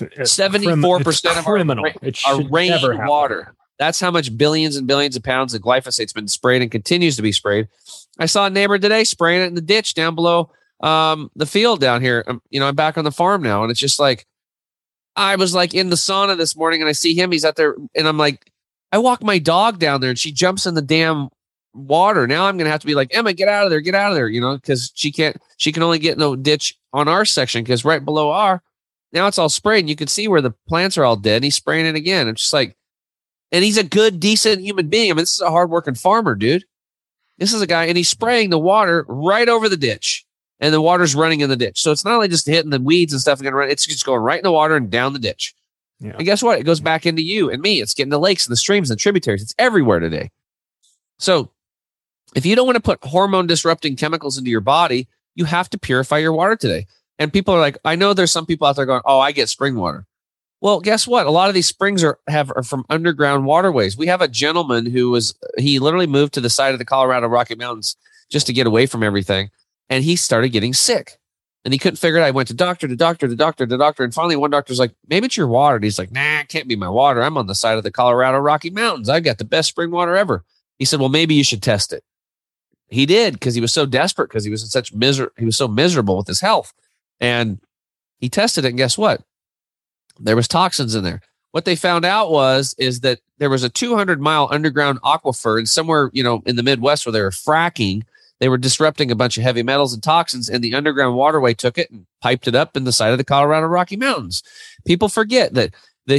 74% of our rainwater. That's how much billions and billions of pounds of glyphosate's been sprayed and continues to be sprayed. I saw a neighbor today spraying it in the ditch down below the field down here. I'm back on the farm now, and it's just like, I was like in the sauna this morning, and I see him. He's out there, and I'm like, I walk my dog down there, and she jumps in the damn water. Now I'm gonna have to be like, Emma, get out of there, because she can only get in the ditch on our section, because right below now it's all sprayed, and you can see where the plants are all dead. And he's spraying it again. It's just like, and he's a good, decent human being. I mean, this is a hardworking farmer, dude. This is a guy, and he's spraying the water right over the ditch, and the water's running in the ditch. So it's not only just hitting the weeds and stuff, it's just going right in the water and down the ditch. Yeah. And guess what? It goes back into you and me. It's getting the lakes and the streams and tributaries. It's everywhere today. So if you don't want to put hormone disrupting chemicals into your body, you have to purify your water today. And people are like, I know there's some people out there going, oh, I get spring water. Well, guess what? A lot of these springs are from underground waterways. We have a gentleman he literally moved to the side of the Colorado Rocky Mountains just to get away from everything. And he started getting sick, and he couldn't figure it out. I went to doctor. And finally one doctor's like, maybe it's your water. And he's like, nah, it can't be my water. I'm on the side of the Colorado Rocky Mountains. I've got the best spring water ever. He said, well, maybe you should test it. He did, because he was so desperate, because he was in such he was so miserable with his health. And he tested it, and guess what? There was toxins in there. what they found out is that there was a 200-mile underground aquifer, and somewhere, in the Midwest where they were fracking, they were disrupting a bunch of heavy metals and toxins, and the underground waterway took it and piped it up in the side of the Colorado Rocky Mountains. People forget that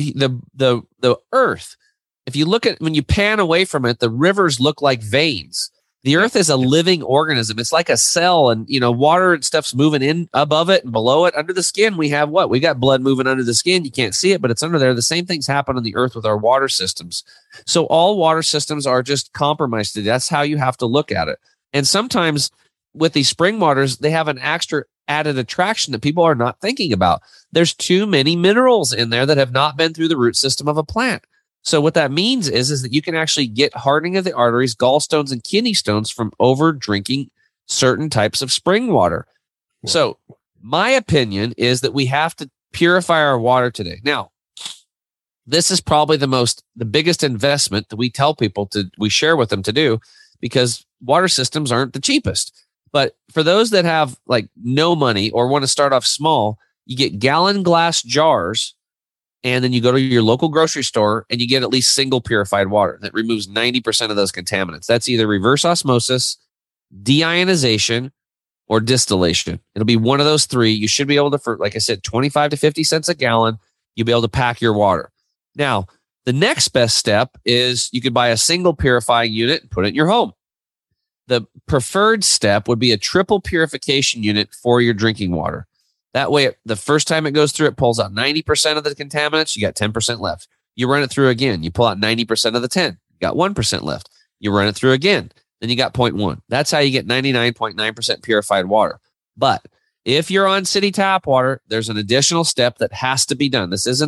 the earth, if you look at, when you pan away from it, the rivers look like veins. The earth is a living organism. It's like a cell, and water and stuff's moving in above it and below it. Under the skin, we have what? We got blood moving under the skin. You can't see it, but it's under there. The same things happen on the earth with our water systems. So all water systems are just compromised today. That's how you have to look at it. And sometimes with these spring waters, they have an extra added attraction that people are not thinking about. There's too many minerals in there that have not been through the root system of a plant. So what that means is that you can actually get hardening of the arteries, gallstones, and kidney stones from over drinking certain types of spring water. So my opinion is that we have to purify our water today. Now, this is probably the biggest investment that we tell people we share with them to do, because water systems aren't the cheapest. But for those that have like no money or want to start off small, you get gallon glass jars. And then you go to your local grocery store and you get at least single purified water that removes 90% of those contaminants. That's either reverse osmosis, deionization, or distillation. It'll be one of those three. You should be able to, for, like I said, 25 to 50 cents a gallon, you'll be able to pack your water. Now, the next best step is you could buy a single purifying unit and put it in your home. The preferred step would be a triple purification unit for your drinking water. That way, the first time it goes through, it pulls out 90% of the contaminants. You got 10% left. You run it through again. You pull out 90% of the 10. You got 1% left. You run it through again. Then you got 0.1. That's how you get 99.9% purified water. But if you're on city tap water, there's an additional step that has to be done. This isn't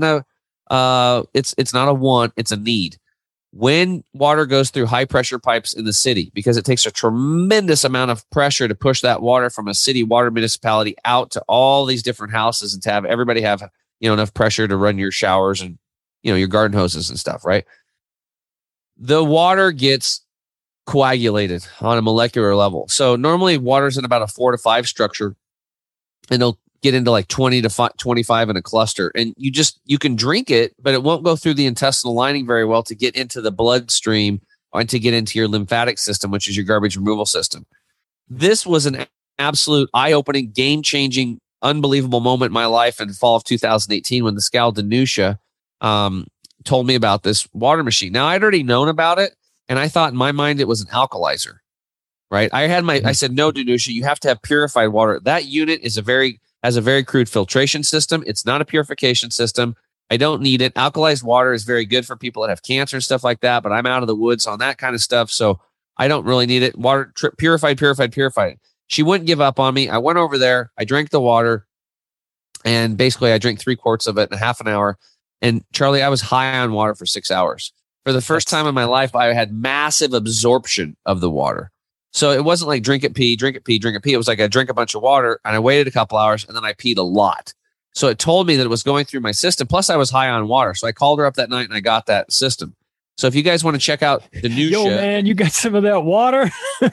it's not a want, it's a need. When water goes through high pressure pipes in the city, because it takes a tremendous amount of pressure to push that water from a city water municipality out to all these different houses and to have everybody have, enough pressure to run your showers and, your garden hoses and stuff, right? The water gets coagulated on a molecular level. So normally water's in about a 4 to 5 structure, and it'll get into like 20 to 25 in a cluster. And you can drink it, but it won't go through the intestinal lining very well to get into the bloodstream and to get into your lymphatic system, which is your garbage removal system. This was an absolute eye-opening, game-changing, unbelievable moment in my life in the fall of 2018 when the Scal Danusha told me about this water machine. Now, I'd already known about it, and I thought in my mind it was an alkalizer, right? I said, no, Danusha, you have to have purified water. That unit has a very crude filtration system. It's not a purification system. I don't need it. Alkalized water is very good for people that have cancer and stuff like that, but I'm out of the woods on that kind of stuff, so I don't really need it. Water purified. She wouldn't give up on me. I went over there. I drank the water, and basically I drank 3 quarts of it in a half an hour. And Charlie, I was high on water for 6 hours. For the first time in my life, I had massive absorption of the water. So it wasn't like drink it, pee. It was like I drank a bunch of water and I waited a couple hours and then I peed a lot. So it told me that it was going through my system. Plus I was high on water. So I called her up that night and I got that system. So if you guys want to check out the new Yo, man, you got some of that water?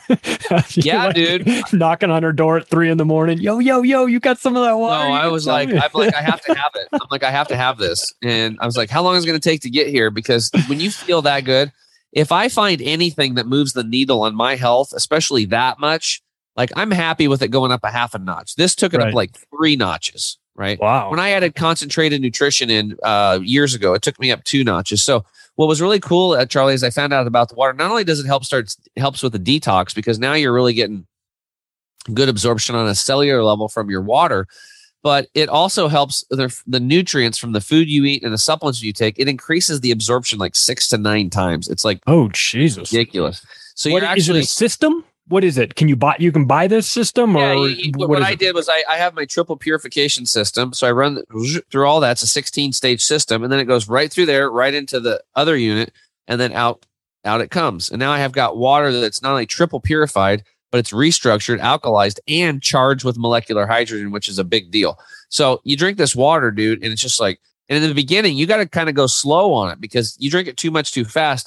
Yeah, like, dude. Knocking on her door at 3 a.m. Yo, you got some of that water? No, I was like, I have to have it. I'm like, I have to have this. And I was like, how long is it going to take to get here? Because when you feel that good, if I find anything that moves the needle on my health, especially that much, like I'm happy with it going up a half a notch. This took it up like 3 notches, right? Wow. When I added concentrated nutrition in years ago, it took me up 2 notches. So what was really cool, Charlie, is I found out about the water. Not only does it helps with the detox, because now you're really getting good absorption on a cellular level from your water, but it also helps the nutrients from the food you eat and the supplements you take. It increases the absorption like 6 to 9 times. It's like, oh, Jesus, ridiculous. So is it a system? What is it? You can buy this system? Yeah, or what I did was I have my triple purification system. So I run through all that. It's a 16-stage system. And then it goes right through there, right into the other unit. And then out it comes. And now I have got water that's not only triple purified, but it's restructured, alkalized, and charged with molecular hydrogen, which is a big deal. So you drink this water, dude, and it's just like, and in the beginning, you got to kind of go slow on it, because you drink it too much too fast.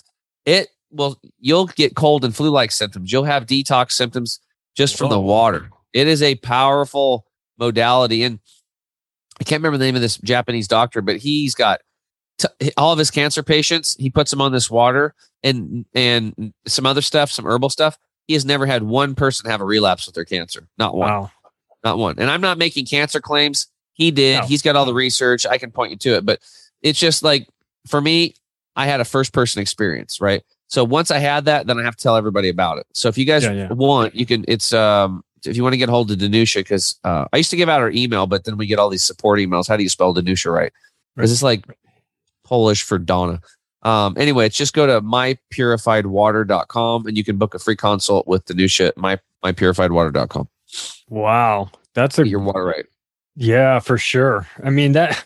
You'll get cold and flu-like symptoms. You'll have detox symptoms just from the water. It is a powerful modality. And I can't remember the name of this Japanese doctor, but he's got all of his cancer patients, he puts them on this water and some other stuff, some herbal stuff. He has never had one person have a relapse with their cancer. Not one. Wow. Not one. And I'm not making cancer claims. He did. No. He's got all the research. I can point you to it. But it's just like, for me, I had a first person experience, right? So once I had that, then I have to tell everybody about it. So if you guys want, you can, it's, if you want to get hold of Danusha, because I used to give out our email, but then we get all these support emails. How do you spell Danusha right? Because it's like Polish for Donna. Anyway, it's just go to mypurifiedwater.com and you can book a free consult with Danusha at mypurifiedwater.com. Wow. That's your water right. Yeah, for sure. I mean, that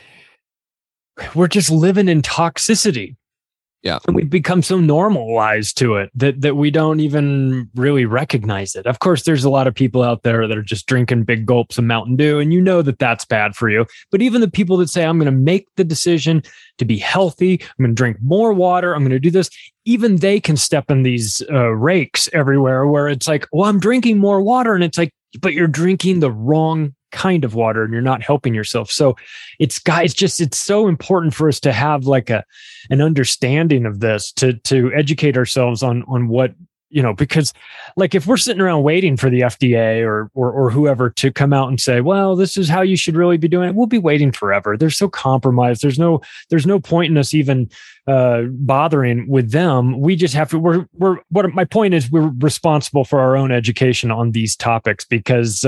we're just living in toxicity. Yeah. And we've become so normalized to it that we don't even really recognize it. Of course, there's a lot of people out there that are just drinking big gulps of Mountain Dew, and you know that that's bad for you. But even the people that say, I'm going to make the decision to be healthy, I'm going to drink more water, I'm going to do this, even they can step in these rakes everywhere where it's like, well, I'm drinking more water. And it's like, but you're drinking the wrong kind of water and you're not helping yourself. So it's so important for us to have like an understanding of this, to educate ourselves on what, because like if we're sitting around waiting for the FDA or whoever to come out and say, well, this is how you should really be doing it, we'll be waiting forever. They're so compromised. There's no point in us even bothering with them. We just have to, what my point is, we're responsible for our own education on these topics because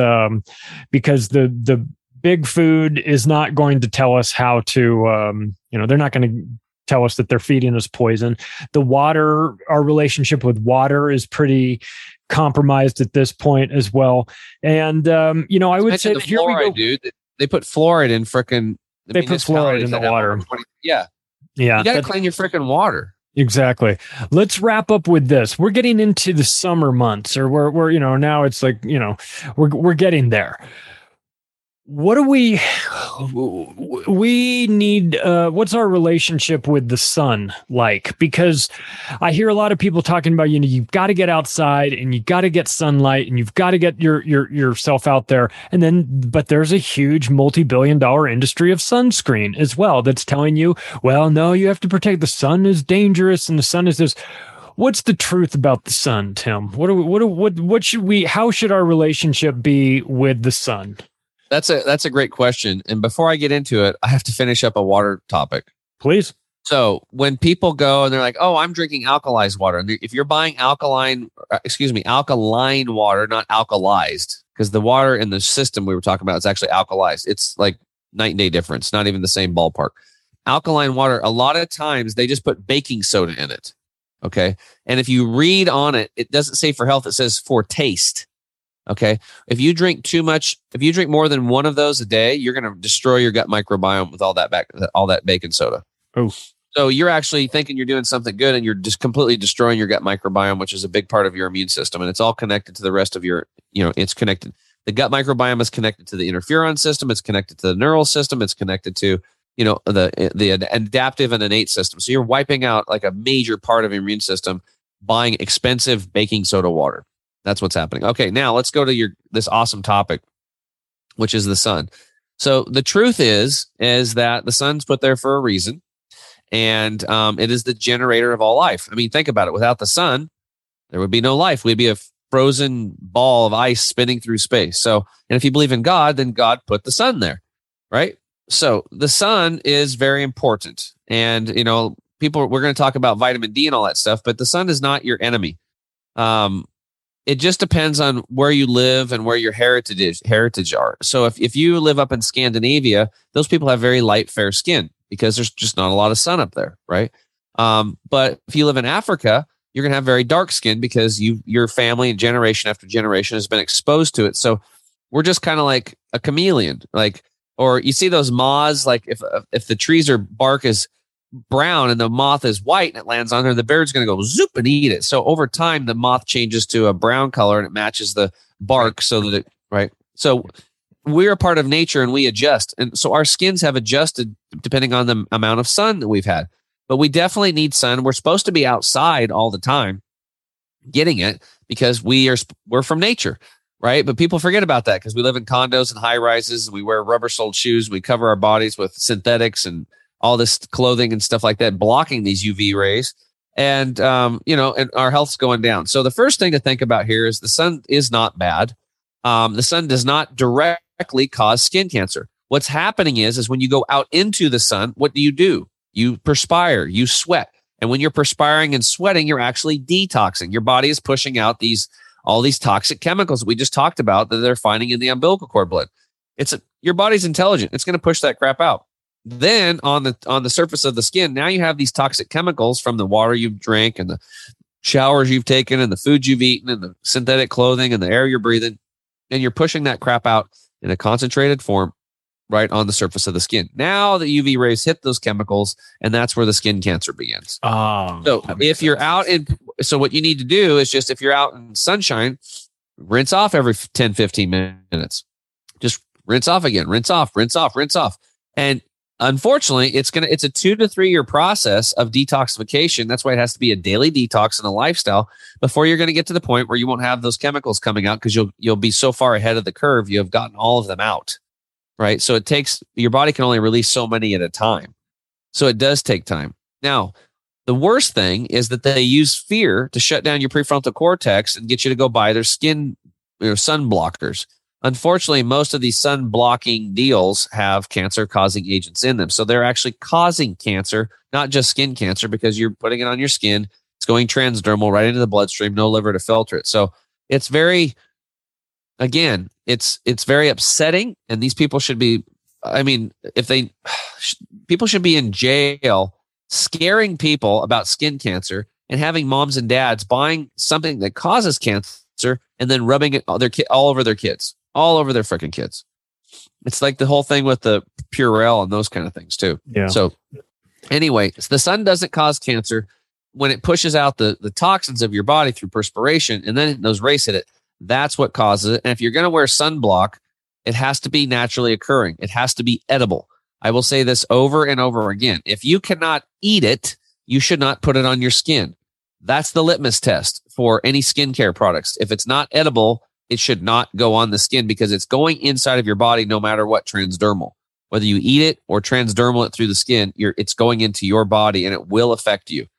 the big food is not going to tell us how to, they're not going to tell us that they're feeding us poison. The water, our relationship with water is pretty compromised at this point as well. And, I would say the fluoride, dude, they put fluoride in frickin'. They put fluoride in the water. Yeah. Yeah. You got to clean your frickin' water. Exactly. Let's wrap up with this. We're getting into the summer months, or we're now it's like, we're getting there. What do we need? What's our relationship with the sun like? Because I hear a lot of people talking about, you've got to get outside and you got to get sunlight and you've got to get yourself out there. But there's a huge multi-billion-dollar industry of sunscreen as well that's telling you, well, no, you have to protect. The sun is dangerous and the sun is this. What's the truth about the sun, Tim? How should our relationship be with the sun? That's a great question. And before I get into it, I have to finish up a water topic. Please. So when people go and they're like, oh, I'm drinking alkalized water. And if you're buying alkaline water, not alkalized, because the water in the system we were talking about is actually alkalized. It's like night and day difference, not even the same ballpark. Alkaline water, a lot of times they just put baking soda in it. Okay. And if you read on it, it doesn't say for health, it says for taste. Okay. If you drink more than one of those a day, you're going to destroy your gut microbiome with all that baking soda. Oh, so you're actually thinking you're doing something good and you're just completely destroying your gut microbiome, which is a big part of your immune system. And it's all connected to the rest of your, it's connected. The gut microbiome is connected to the interferon system. It's connected to the neural system. It's connected to, the adaptive and innate system. So you're wiping out like a major part of your immune system buying expensive baking soda water. That's what's happening. Okay, now let's go to this awesome topic, which is the sun. So the truth is that the sun's put there for a reason, and it is the generator of all life. I mean, think about it. Without the sun, there would be no life. We'd be a frozen ball of ice spinning through space. So, and if you believe in God, then God put the sun there, right? So the sun is very important. And, we're going to talk about vitamin D and all that stuff, but the sun is not your enemy. It just depends on where you live and where your heritage are. So if you live up in Scandinavia, those people have very light, fair skin because there's just not a lot of sun up there, right? But if you live in Africa, you're going to have very dark skin because your family and generation after generation has been exposed to it. So we're just kind of like a chameleon, or you see those moths, like if the trees or bark is brown and the moth is white and it lands on there, the bird's going to go zoop and eat it. So over time, the moth changes to a brown color and it matches the bark right? So we're a part of nature and we adjust. And so our skins have adjusted depending on the amount of sun that we've had. But we definitely need sun. We're supposed to be outside all the time getting it because we're from nature, right? But people forget about that because we live in condos and high rises and we wear rubber-soled shoes. We cover our bodies with synthetics and all this clothing and stuff like that, blocking these UV rays. And, and our health's going down. So the first thing to think about here is the sun is not bad. The sun does not directly cause skin cancer. What's happening is when you go out into the sun, what do? You perspire, you sweat. And when you're perspiring and sweating, you're actually detoxing. Your body is pushing out all these toxic chemicals that we just talked about that they're finding in the umbilical cord blood. Your body's intelligent. It's going to push that crap out. Then on the surface of the skin, now you have these toxic chemicals from the water you've drank and the showers you've taken and the food you've eaten and the synthetic clothing and the air you're breathing. And you're pushing that crap out in a concentrated form right on the surface of the skin. Now the UV rays hit those chemicals, and that's where the skin cancer begins. So if you're out so what you need to do is just, if you're out in sunshine, rinse off every 10, 15 minutes. Just rinse off again, rinse off, rinse off, rinse off. And unfortunately, it's a 2 to 3 year process of detoxification. That's why it has to be a daily detox and a lifestyle before you're going to get to the point where you won't have those chemicals coming out, because you'll be so far ahead of the curve. You have gotten all of them out, right? So your body can only release so many at a time. So it does take time. Now, the worst thing is that they use fear to shut down your prefrontal cortex and get you to go buy their sun blockers. Unfortunately, most of these sun blocking deals have cancer causing agents in them. So they're actually causing cancer, not just skin cancer, because you're putting it on your skin. It's going transdermal right into the bloodstream, no liver to filter it. So it's very upsetting. And these people should be, people should be in jail scaring people about skin cancer and having moms and dads buying something that causes cancer and then rubbing it all over their kids. All over their freaking kids. It's like the whole thing with the Purell and those kind of things too. Yeah. So anyway, the sun doesn't cause cancer when it pushes out the toxins of your body through perspiration, and then those rays hit it. That's what causes it. And if you're going to wear sunblock, it has to be naturally occurring. It has to be edible. I will say this over and over again. If you cannot eat it, you should not put it on your skin. That's the litmus test for any skincare products. If it's not edible, it should not go on the skin, because it's going inside of your body no matter what, transdermal. Whether you eat it or transdermal it through the skin, it's going into your body and it will affect you.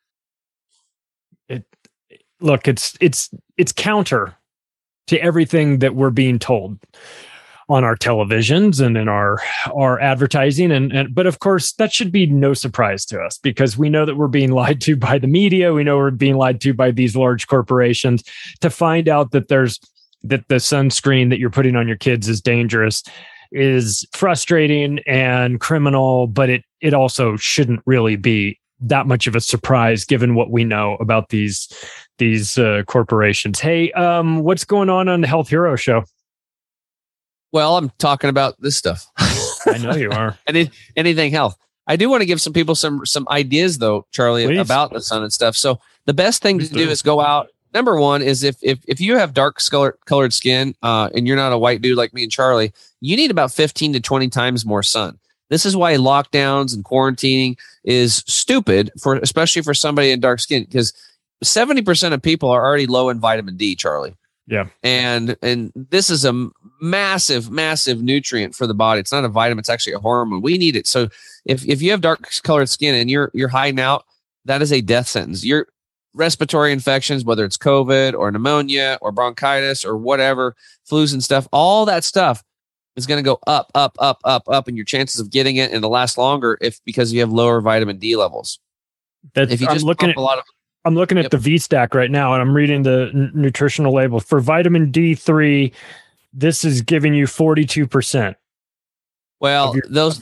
It's counter to everything that we're being told on our televisions and in our advertising. But of course, that should be no surprise to us, because we know that we're being lied to by the media. We know we're being lied to by these large corporations. To find out that that the sunscreen that you're putting on your kids is dangerous is frustrating and criminal, but it also shouldn't really be that much of a surprise given what we know about these corporations. Hey, what's going on the Health Hero Show? Well, I'm talking about this stuff. I know you are. Anything health. I do want to give some people some ideas though, Charlie, Please. About the sun and stuff. So the best thing to do is go out. Number one is if you have dark colored skin and you're not a white dude like me and Charlie, you need about 15 to 20 times more sun. This is why lockdowns and quarantining is stupid, especially for somebody in dark skin, because 70% of people are already low in vitamin D, Charlie. Yeah. And this is a massive, massive nutrient for the body. It's not a vitamin, it's actually a hormone. We need it. So if you have dark colored skin and you're hiding out, that is a death sentence. Your respiratory infections, whether it's COVID or pneumonia or bronchitis or whatever, flus and stuff, all that stuff is going to go up, up, up, up, up, and your chances of getting it and to last longer because you have lower vitamin D levels. If you just I'm looking at the V-Stack right now, and I'm reading the nutritional label for vitamin D3. This is giving you 42%. Well,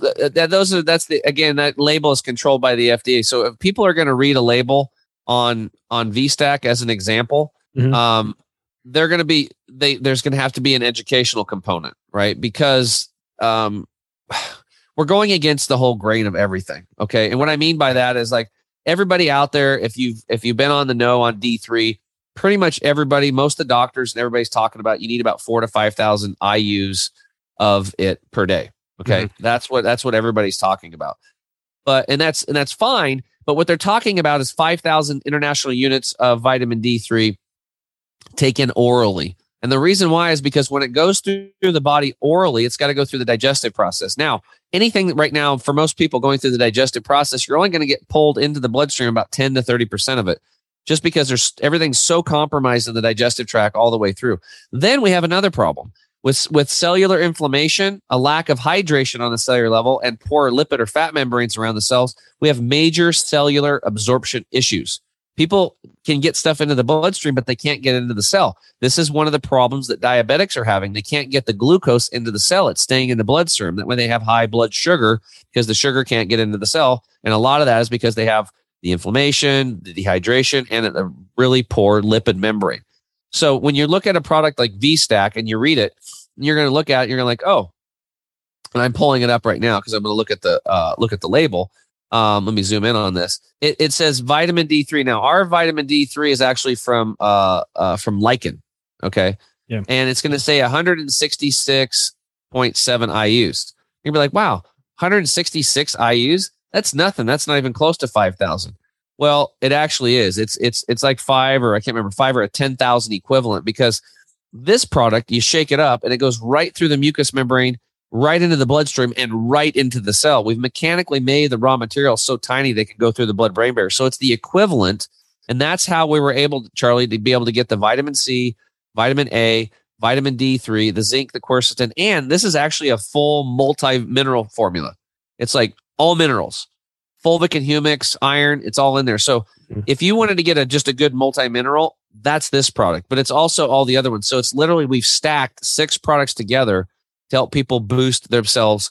that label is controlled by the FDA. So if people are going to read a label on V-Stack as an example, mm-hmm. They're going to be there's going to have to be an educational component, right? Because we're going against the whole grain of everything. Okay, and what I mean by that is like everybody out there, if you've been on the know on D3, pretty much everybody, most of the doctors and everybody's talking about you need about 4,000 to 5,000 IUs of it per day. Okay, mm-hmm. That's what everybody's talking about. And that's fine. But what they're talking about is 5,000 international units of vitamin D3 taken orally. And the reason why is because when it goes through the body orally, it's got to go through the digestive process. Now, anything right now, for most people going through the digestive process, you're only going to get pulled into the bloodstream about 10 to 30% of it, just because everything's so compromised in the digestive tract all the way through. Then we have another problem with cellular inflammation, a lack of hydration on the cellular level, and poor lipid or fat membranes around the cells. We have major cellular absorption issues. People can get stuff into the bloodstream, but they can't get into the cell. This is one of the problems that diabetics are having. They can't get the glucose into the cell. It's staying in the bloodstream. That when they have high blood sugar, because the sugar can't get into the cell. And a lot of that is because they have the inflammation, the dehydration, and a really poor lipid membrane. So when you look at a product like V-Stack and you read it, you're going to look at it, you're going to like, oh, and I'm pulling it up right now because I'm going to look at the label. Let me zoom in on this. It says vitamin D3. Now, our vitamin D3 is actually from lichen. Okay. Yeah. And it's going to say 166.7 IUs. You'll be like, wow, 166 IUs? That's nothing. That's not even close to 5,000. Well, it actually is. It's like 5 or 10,000 equivalent, because this product, you shake it up and it goes right through the mucous membrane, right into the bloodstream, and right into the cell. We've mechanically made the raw material so tiny they can go through the blood-brain barrier. So it's the equivalent, and that's how we were able, Charlie, to be able to get the vitamin C, vitamin A, vitamin D3, the zinc, the quercetin, and this is actually a full multi-mineral formula. It's like all minerals, fulvic and humics, iron, it's all in there. So if you wanted to get just a good multi-mineral, that's this product, but it's also all the other ones. So it's literally, we've stacked 6 products together to help people boost themselves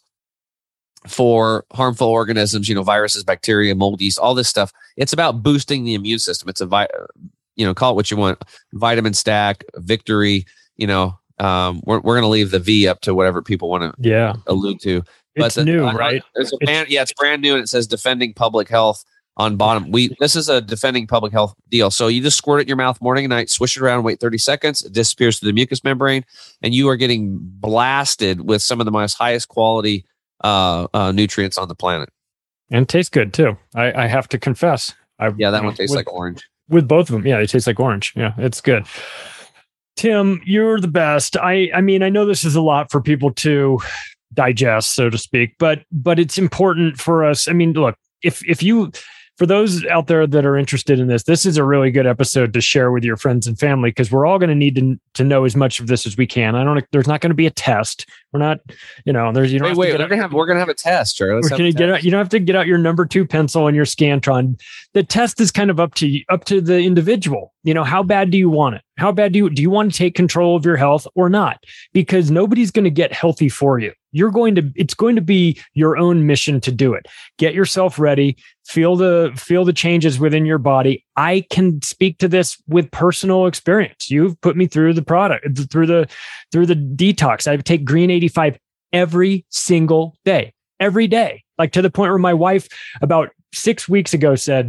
for harmful organisms, viruses, bacteria, mold, yeast, all this stuff. It's about boosting the immune system. It's call it what you want. Vitamin Stack, Victory, we're going to leave the V up to whatever people want to allude to. It's new, right? It's brand new, and it says Defending Public Health on bottom. This is a Defending Public Health deal. So you just squirt it in your mouth morning and night, swish it around, wait 30 seconds. It disappears through the mucous membrane, and you are getting blasted with some of the most highest quality nutrients on the planet. And it tastes good too. I have to confess. That one tastes like orange. With both of them, yeah, they taste like orange. Yeah, it's good. Tim, you're the best. I mean, I know this is a lot for people to digest, so to speak, but it's important for us. I mean, look, if you, for those out there that are interested in this is a really good episode to share with your friends and family, because we're all going to need to know as much of this as we can. There's not going to be a test. We're not, we're going to have a test, Charlie. You don't have to get out your number 2 pencil and your Scantron. The test is kind of up to the individual. How bad do you want it? How bad do you want to take control of your health or not? Because nobody's going to get healthy for you. It's going to be your own mission to do it. Get yourself ready. Feel the changes within your body. I can speak to this with personal experience. You've put me through the product, through the detox. I take Green 85 every single day, like to the point where my wife about 6 weeks ago said,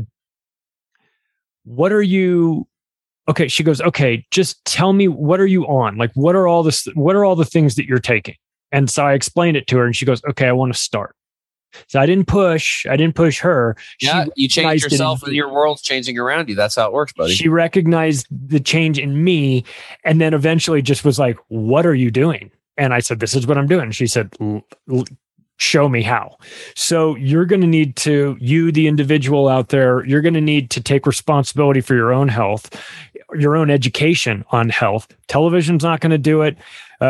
"What are you?" Okay, she goes, "Okay, just tell me, what are you on? Like, what are all the things that you're taking?" And so I explained it to her, and she goes, "Okay, I want to start." So I didn't push her. You changed yourself and your world's changing around you. That's how it works, buddy. She recognized the change in me, and then eventually just was like, "What are you doing?" And I said, "This is what I'm doing." She said, "Show me how." So you're going to need to, you, the individual out there, you're going to need to take responsibility for your own health, your own education on health. Television's not going to do it.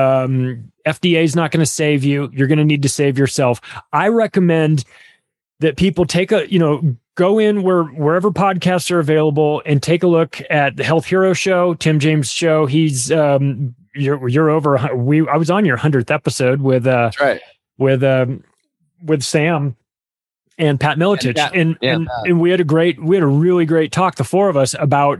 FDA is not going to save you. You're going to need to save yourself. I recommend that people go in wherever podcasts are available and take a look at the Health Hero Show, Tim James Show. He's, you're over, I was on your 100th episode with, that's right. With Sam and Pat Miletich, and we had a really great talk, the 4 of us, about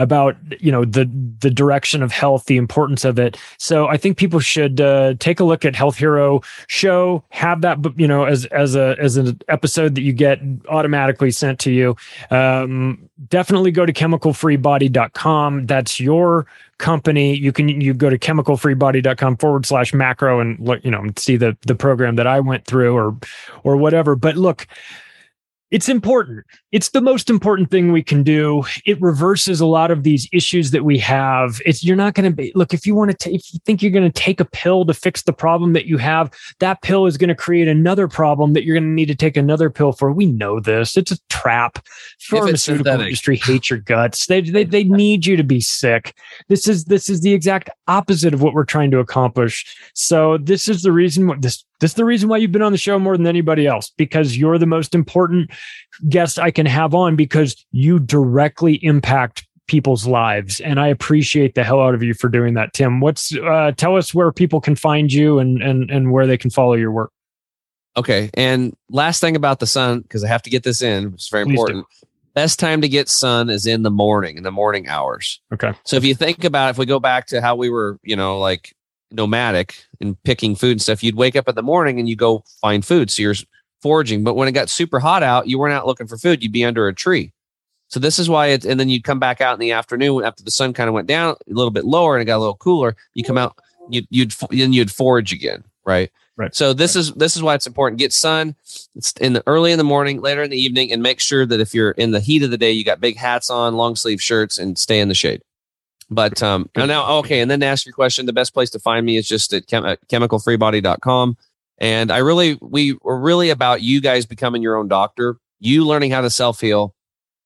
the direction of health, the importance of it. So I think people should take a look at Health Hero Show, have that as an episode that you get automatically sent to you. Definitely go to chemicalfreebody.com. That's your company. You go to chemicalfreebody.com/macro and see the program that I went through or whatever. But look, It's important. It's the most important thing we can do. It reverses a lot of these issues that we have. You're not going to be, look, if you think you're going to take a pill to fix the problem that you have, that pill is going to create another problem that you're going to need to take another pill for. We know this. It's a trap. Pharmaceutical industry hates your guts. They need you to be sick. This is the exact opposite of what we're trying to accomplish. So this is the reason this is the reason why you've been on the show more than anybody else, because you're the most important guest I can have on, because you directly impact people's lives. And I appreciate the hell out of you for doing that, Tim. Tell us where people can find you and where they can follow your work. Okay. And last thing about the sun, because I have to get this in, which is very important. Best time to get sun is in the morning hours. Okay. So if you think about it, if we go back to how we were, like nomadic and picking food and stuff, you'd wake up in the morning and you go find food. So you're foraging. But when it got super hot out, you weren't out looking for food. You'd be under a tree. So this is why and then you'd come back out in the afternoon after the sun kind of went down a little bit lower and it got a little cooler. You come out, you'd forage again. Right. So this is why it's important. Get sun. It's early in the morning, later in the evening, and make sure that if you're in the heat of the day, you got big hats on, long sleeve shirts, and stay in the shade. But now, okay. And then to ask your question, the best place to find me is just at chemicalfreebody.com. And we were really about you guys becoming your own doctor, you learning how to self-heal,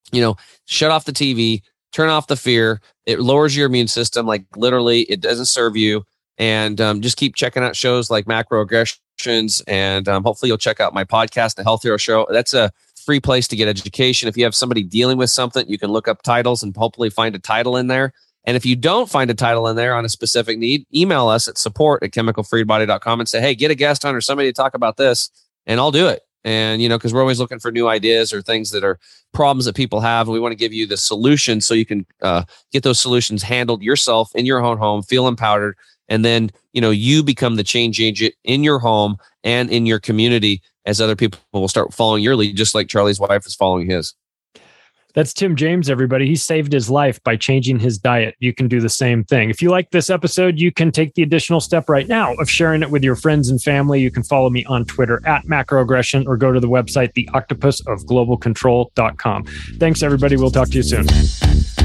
shut off the TV, turn off the fear. It lowers your immune system. Like literally it doesn't serve you. And just keep checking out shows like Macroaggressions. And hopefully you'll check out my podcast, The Health Hero Show. That's a free place to get education. If you have somebody dealing with something, you can look up titles and hopefully find a title in there. And if you don't find a title in there on a specific need, email us at support@chemicalfreebody.com and say, hey, get a guest on or somebody to talk about this, and I'll do it. And, because we're always looking for new ideas or things that are problems that people have. And we want to give you the solution so you can get those solutions handled yourself in your own home, feel empowered. And then, you become the change agent in your home and in your community as other people will start following your lead, just like Charlie's wife is following his. That's Tim James, everybody. He saved his life by changing his diet. You can do the same thing. If you like this episode, you can take the additional step right now of sharing it with your friends and family. You can follow me on Twitter @macroaggression or go to the website, theoctopusofglobalcontrol.com. Thanks, everybody. We'll talk to you soon.